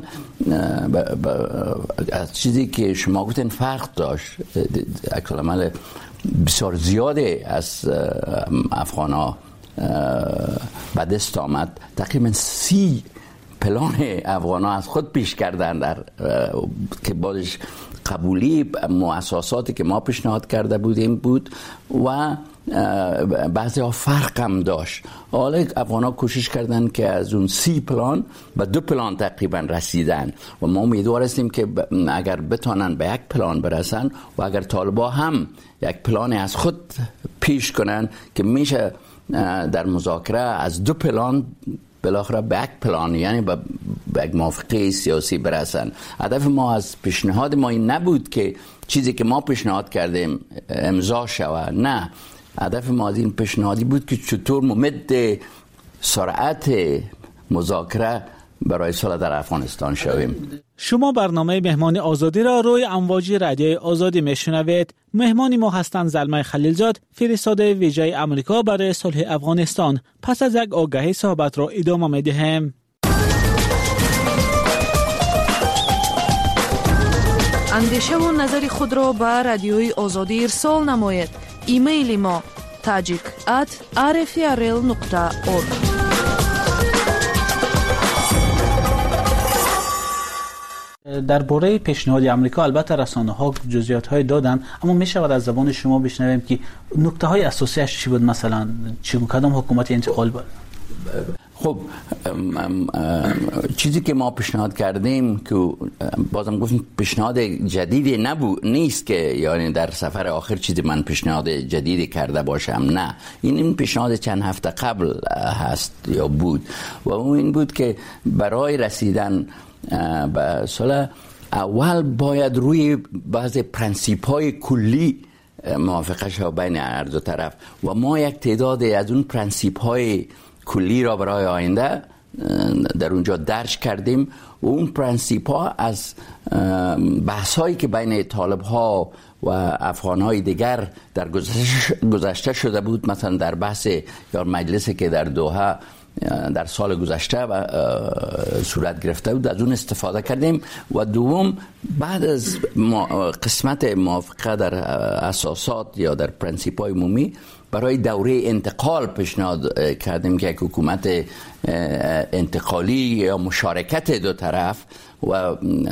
I: از چیزی که شما گفتین فرق داشت، عکس العمل بسیار زیاده از افغان ها به دست آمد. تقریبا سی پلان افغان ها از خود پیش کردن در که بعدش قبولی مؤسساتی که ما پیشنهاد کرده بودیم بود و بعضی ها فرق هم داشت. حالا افغان ها کوشش کردن که از اون سی پلان به دو پلان تقریبا رسیدن و ما امیدوار هستیم که اگر بتونن به یک پلان برسن و اگر طالبا هم یک پلان از خود پیش کنن که میشه در مذاکره از دو پلان بالاخره به یک پلان یعنی به یک موافقه سیاسی برسن. هدف ما از پیشنهاد ما این نبود که چیزی که ما پیشنهاد کردیم امضا شود، نه، هدف ما از این پیشنهادی بود که چطور ممد سرعت مذاکره برای صلح در افغانستان شویم.
H: شما برنامه مهمان آزادی را روی امواج رادیوی آزادی میشنوید. مهمان ما هستند زلمه خلیلزاد، فرستاده ویژه آمریکا برای صلح افغانستان. پس از یک آگهی صحبت را ادامه میدهیم.
C: اندیشه و نظر خود را به رادیوی آزادی ارسال نمایید. ایمیل ما tajik at r f r l nokta org.
H: درباره پیشنهاد آمریکا البته رسانه‌ها جزئیات‌های دادن، اما می‌شود از زبان شما بشنویم که نکته‌های اساسیش چی بود؟ مثلا چه کدام حکومت انتقال بود؟
I: خب چیزی که ما پیشنهاد کردیم که بازم گفتیم پیشنهاد جدیدی نبود، نیست که یعنی در سفر آخر چیزی من پیشنهاد جدیدی کرده باشم، نه، این این پیشنهاد چند هفته قبل هست یا بود و اون این بود که برای رسیدن به صلح اول باید روی بعض پرنسیپ‌های کلی موافقه شود بین هر دو طرف و ما یک تعداد از اون پرنسیپ‌های کلی را برای آینده در اونجا درج کردیم و اون پرنسیپ ها از بحث هایی که بین طالب ها و افغان های دیگر در گذشته شده بود، مثلا در بحث یا مجلسی که در دوحه در سال گذشته و صورت گرفته بود، از اون استفاده کردیم. و دوم بعد از قسمت موافقه در اساسات یا در پرنسیپ های عمومی برای دوره انتقال پیشنهاد کردیم که یک حکومت انتقالی یا مشارکت دو طرف و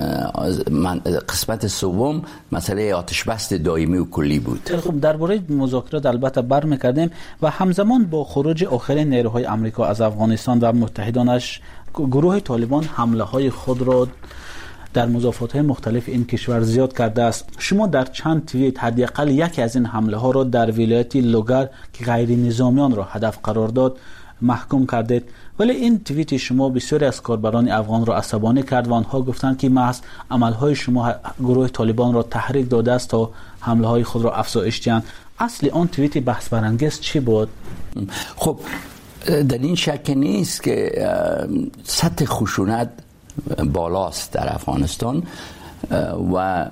I: قسمت سوم مسئله آتش بس دائمی و کلی بود.
H: خب درباره مذاکرات البته برمی‌گردیم و همزمان با خروج آخرین نیروهای آمریکا از افغانستان و متحدانش، گروه طالبان حمله‌های خود را در مضافات‌های مختلف این کشور زیاد کرده است. شما در چند توییت حداقل یکی از این حمله‌ها را در ولایت لوگر که غیر نظامیان را هدف قرار داد محکوم کردید، ولی این توییت شما بسیاری از کاربران افغان را عصبانی کرد و آنها گفتند که محض عملهای شما گروه طالبان را تحریک داده است تا حمله‌های خود را افزایش دهند. اصل آن توییت بحث برانگیز چی بود؟
I: خب در این شک نیست که سطح خشونت بالاست در افغانستان و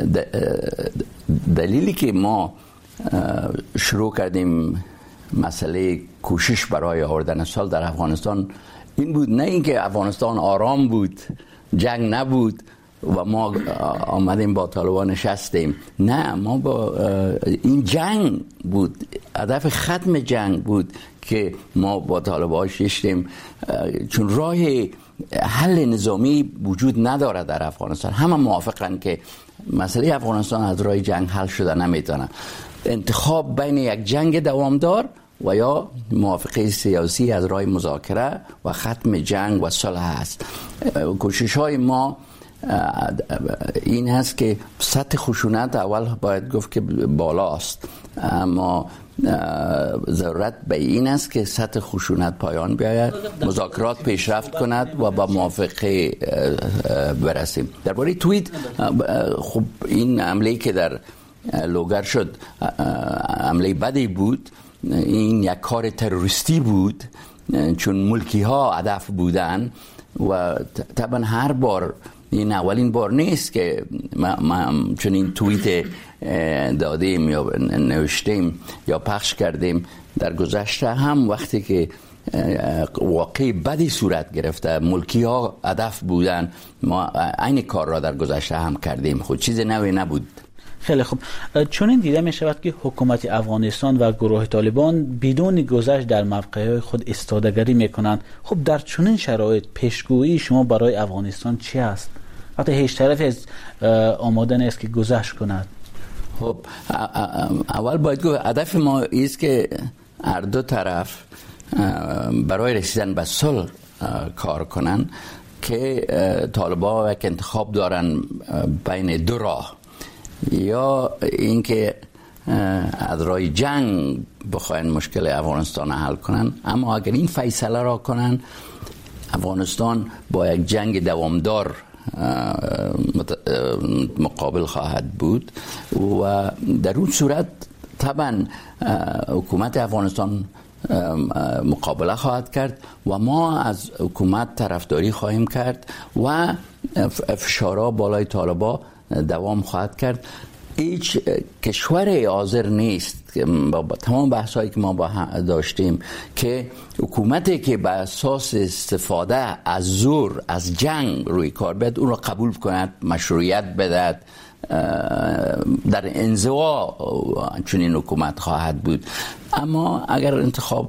I: دلیلی که ما شروع کردیم مسئله کوشش برای آوردن صلح در افغانستان این بود، نه اینکه افغانستان آرام بود، جنگ نبود و ما آمدیم با طالبان نشستیم، نه، ما با این جنگ بود، هدف ختم جنگ بود که ما با طالبان ششتیم، چون راه حل نظامی وجود نداره در افغانستان. همه موافقن که مسئله افغانستان از راه جنگ حل شده نمیتونه. انتخاب بین یک جنگ دوامدار و یا موافقه سیاسی از راه مذاکره و ختم جنگ و صلح است. کوشش های ما این هست که سطح خشونت اول باید گفت که بالاست، اما ضرورت به این است که سطح خشونت پایان بیاید، مذاکرات پیشرفت کند و با موافقه برسیم. درباره توییت، خب این عمله که در لوگر شد عمله بدی بود، این یک کار تروریستی بود چون ملکی ها هدف بودن و طبعا هر بار این اولین بار نیست که ما, ما چون این توییت دادیم یا نوشتیم یا پخش کردیم. در گذشته هم وقتی که واقعی بدی صورت گرفته، ملکی ها هدف بودن، ما این کار را در گذشته هم کردیم، خود چیز نوی نبود.
H: خیلی خوب. چون این دیده می شود که حکومت افغانستان و گروه طالبان بدون گذشت در موقعهای خود استادگری می کنند. خب در چنین شرایط پیشگویی شما برای افغانستان چی است؟ وقتی هیچ طرف از آماده نیست که گذشت کند.
I: خب اول باید گفت هدف ما است که هر دو طرف برای رسیدن به صلح کار کنند که طالبان یک انتخاب دارن بین دو راه، یا اینکه از راه جنگ بخواین مشکل افغانستان حل کنن، اما اگر این فیصله را کنن افغانستان با یک جنگ دوامدار مقابل خواهد بود و در اون صورت طبعا حکومت افغانستان مقابله خواهد کرد و ما از حکومت طرفداری خواهیم کرد و فشارها بالای طالبان دوام خواهد کرد. هیچ کشور حاضر نیست که با تمام بحثایی که ما با داشتیم که حکومتی که بر اساس استفاده از زور از جنگ روی کار بیاد اون را قبول کند، مشروعیت بدهد. در انزوا چون این حکومت خواهد بود. اما اگر انتخاب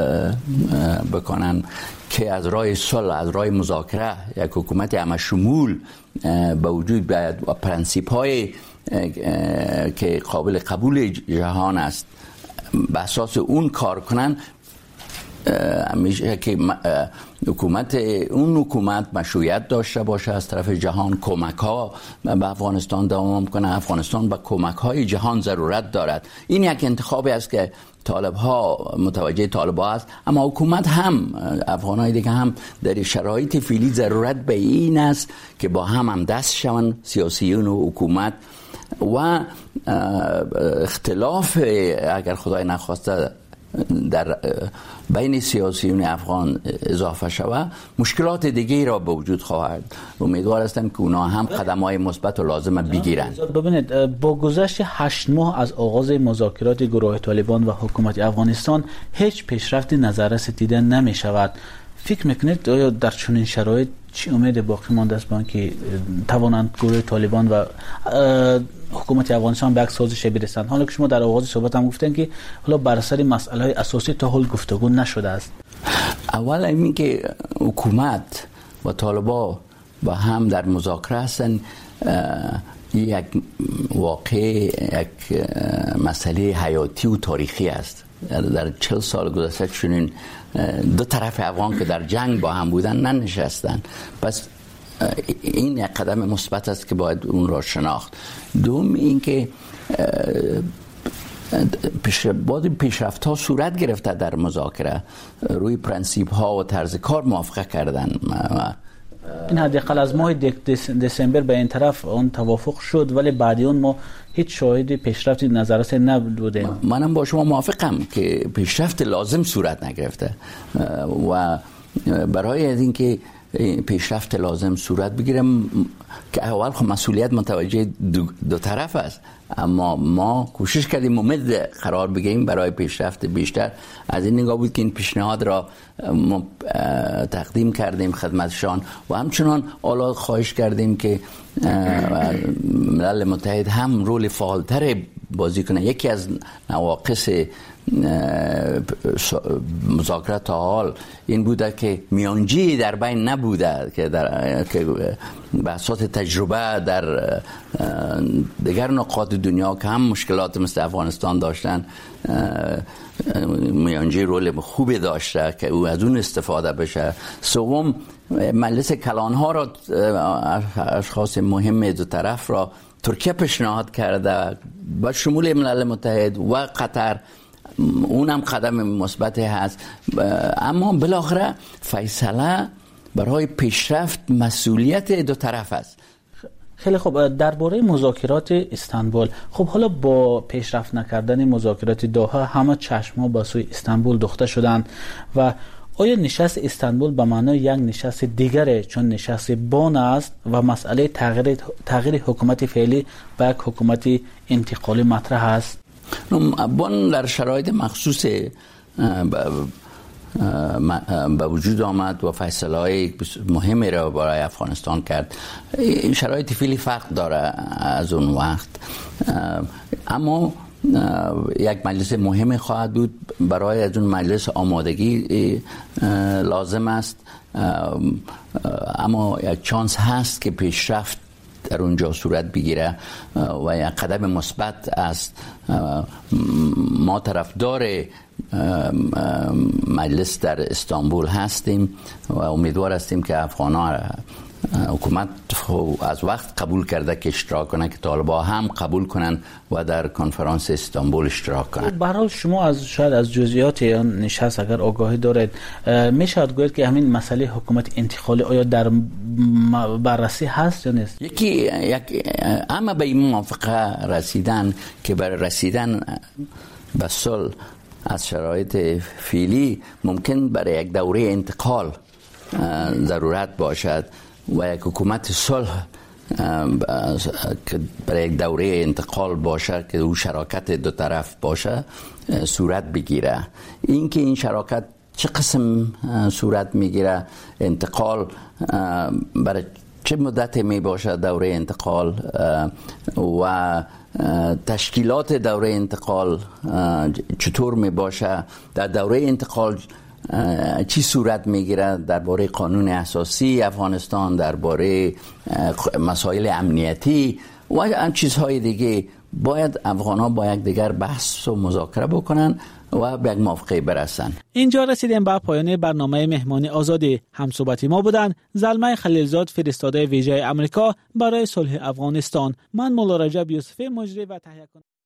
I: بکنن که از راه صلح، از راه مذاکره یک حکومت همه شمول به وجود بیاید و پرنسیپ های که قابل قبول جهان است به اساس اون کار کنن، همیشه که حکومت اون حکومت مشروعیت داشته باشه از طرف جهان، کمک ها به افغانستان دوام کنه. افغانستان به کمک های جهان ضرورت دارد. این یک انتخابی است که طالب ها متوجه طالب ها است، اما حکومت هم، افغان های دیگه هم در شرایط فعلی ضرورت به این است که با هم هم دست شوند، سیاسیون و حکومت، و اختلاف اگر خدای نخواسته در بین سیاسیون افغان اضافه شود، مشکلات دیگه را به وجود خواهد. امیدوار هستم که اونا هم قدم‌های مثبت و لازم بگیرند.
H: ببینید، با گذشت هشت ماه از آغاز مذاکرات گروه طالبان و حکومت افغانستان هیچ پیشرفتی نظررس دیده نمی شود. فکر میکنید آیا در چنین شرایط چی امید باقی مانده است با اینکه توانند گروه طالبان و حکومت افغانستان به یک سازش برسند؟ حالا که شما در آغاز صحبت هم گفتن که حالا بر سر مسائل اساسی تا حال گفتگو نشده است.
I: اول این که حکومت و طالبان با هم در مذاکره هستند، یک واقع یک مسئله حیاتی و تاریخی است. در چهل سال گذشته چنین دو طرف افغان که در جنگ با هم بودن ننشستن. پس این یک قدم مثبت است که باید اون را شناخت. دوم این که پیش بعد پیشرفت ها صورت گرفته در مذاکره، روی پرنسیپ ها و طرز کار موافقه کردن.
H: این حداقل از ماه دسامبر به این طرف اون توافق شد، ولی بعد اون ما هیچ شاهد پیشرفتی نظررس نبودیم.
I: منم با شما موافقم که پیشرفت لازم صورت نگرفته و برای اینکه پیشرفت لازم صورت بگیرم که اول خب مسئولیت متوجه دو, دو طرف است، اما ما کوشش کردیم امید قرار بگیریم برای پیشرفت بیشتر. از این نگاه بود که این پیشنهاد را تقدیم کردیم خدمتشان و همچنان حالا خواهش کردیم که ملل متحد هم رول فعالتر بازی کنه. یکی از نواقص مذاکرات تا حال این بوده که میانجی در بین نبوده که در که بحثات تجربه در دیگر نقاط دنیا که هم مشکلات مثل افغانستان داشتن، میانجی رول خوبی داشته که او از اون استفاده بشه. سوم، مجلس کلانها را اشخاص مهم دو طرف را ترکیه پیشنهاد کرده با شمول ملل متحد و قطر، اونم قدم مثبت هست. اما بالاخره فیصله برای پیشرفت مسئولیت دو طرف است.
H: خیلی خوب، درباره مذاکرات استانبول، خب حالا با پیشرفت نکردن مذاکرات دوحه همه چشم‌ها به سوی استانبول دوخته شدند و آیا نشست استانبول به معنای یک نشست دیگره چون نشست بن است و مسئله تغییر تغییر حکومت فعلی به یک حکومت انتقالی مطرح است؟
I: بن در شرایط مخصوص به وجود آمد و فیصله‌های مهمی را برای افغانستان کرد. این شرایط فعلی فرق داره از اون وقت، اما یک مجلس مهم خواهد بود. برای از اون مجلس آمادگی لازم است، اما یک چانس هست که پیشرفت در اونجا صورت بگیره و یک قدم مثبت است. ما طرفدار مجلس در استانبول هستیم و امیدوار هستیم که افغان‌ها حکومت از وقت قبول کرده که اشتراک کنه که طالبان هم قبول کنن و در کنفرانس استانبول اشتراک کنن.
H: به هر حال شما از شاید از جزئیات آن نشست اگر آگاهی دارید، میشه گفت که همین مسئله حکومت انتقالی آیا در بررسی هست یا نیست؟
I: یکی یک اما به این موافقه رسیدن که برای رسیدن به صلح از شرایط فعلی ممکن برای یک دوره انتقال ضرورت باشد و یک حکومت صلح که برای یک دوره انتقال باشه که او شراکت دو طرف باشه صورت بگیره. این که این شراکت چه قسم صورت میگیره، انتقال برای چه مدت می باشه دوره انتقال و تشکیلات دوره انتقال چطور می باشه، در دوره انتقال چی صورت میگیره درباره قانون اساسی افغانستان، درباره مسائل امنیتی و چیزهای دیگه، باید افغان‌ها با یک دیگر بحث و مذاکره بکنن و به یک موافقه برسن.
H: اینجا رسیدیم به پایان برنامه مهمانی آزادی. همصحبتی ما بودن زلمه خلیلزاد، فرستاده ویژه آمریکا برای صلح افغانستان. من مولا رجب یوسفی، مجری و تهیه کننده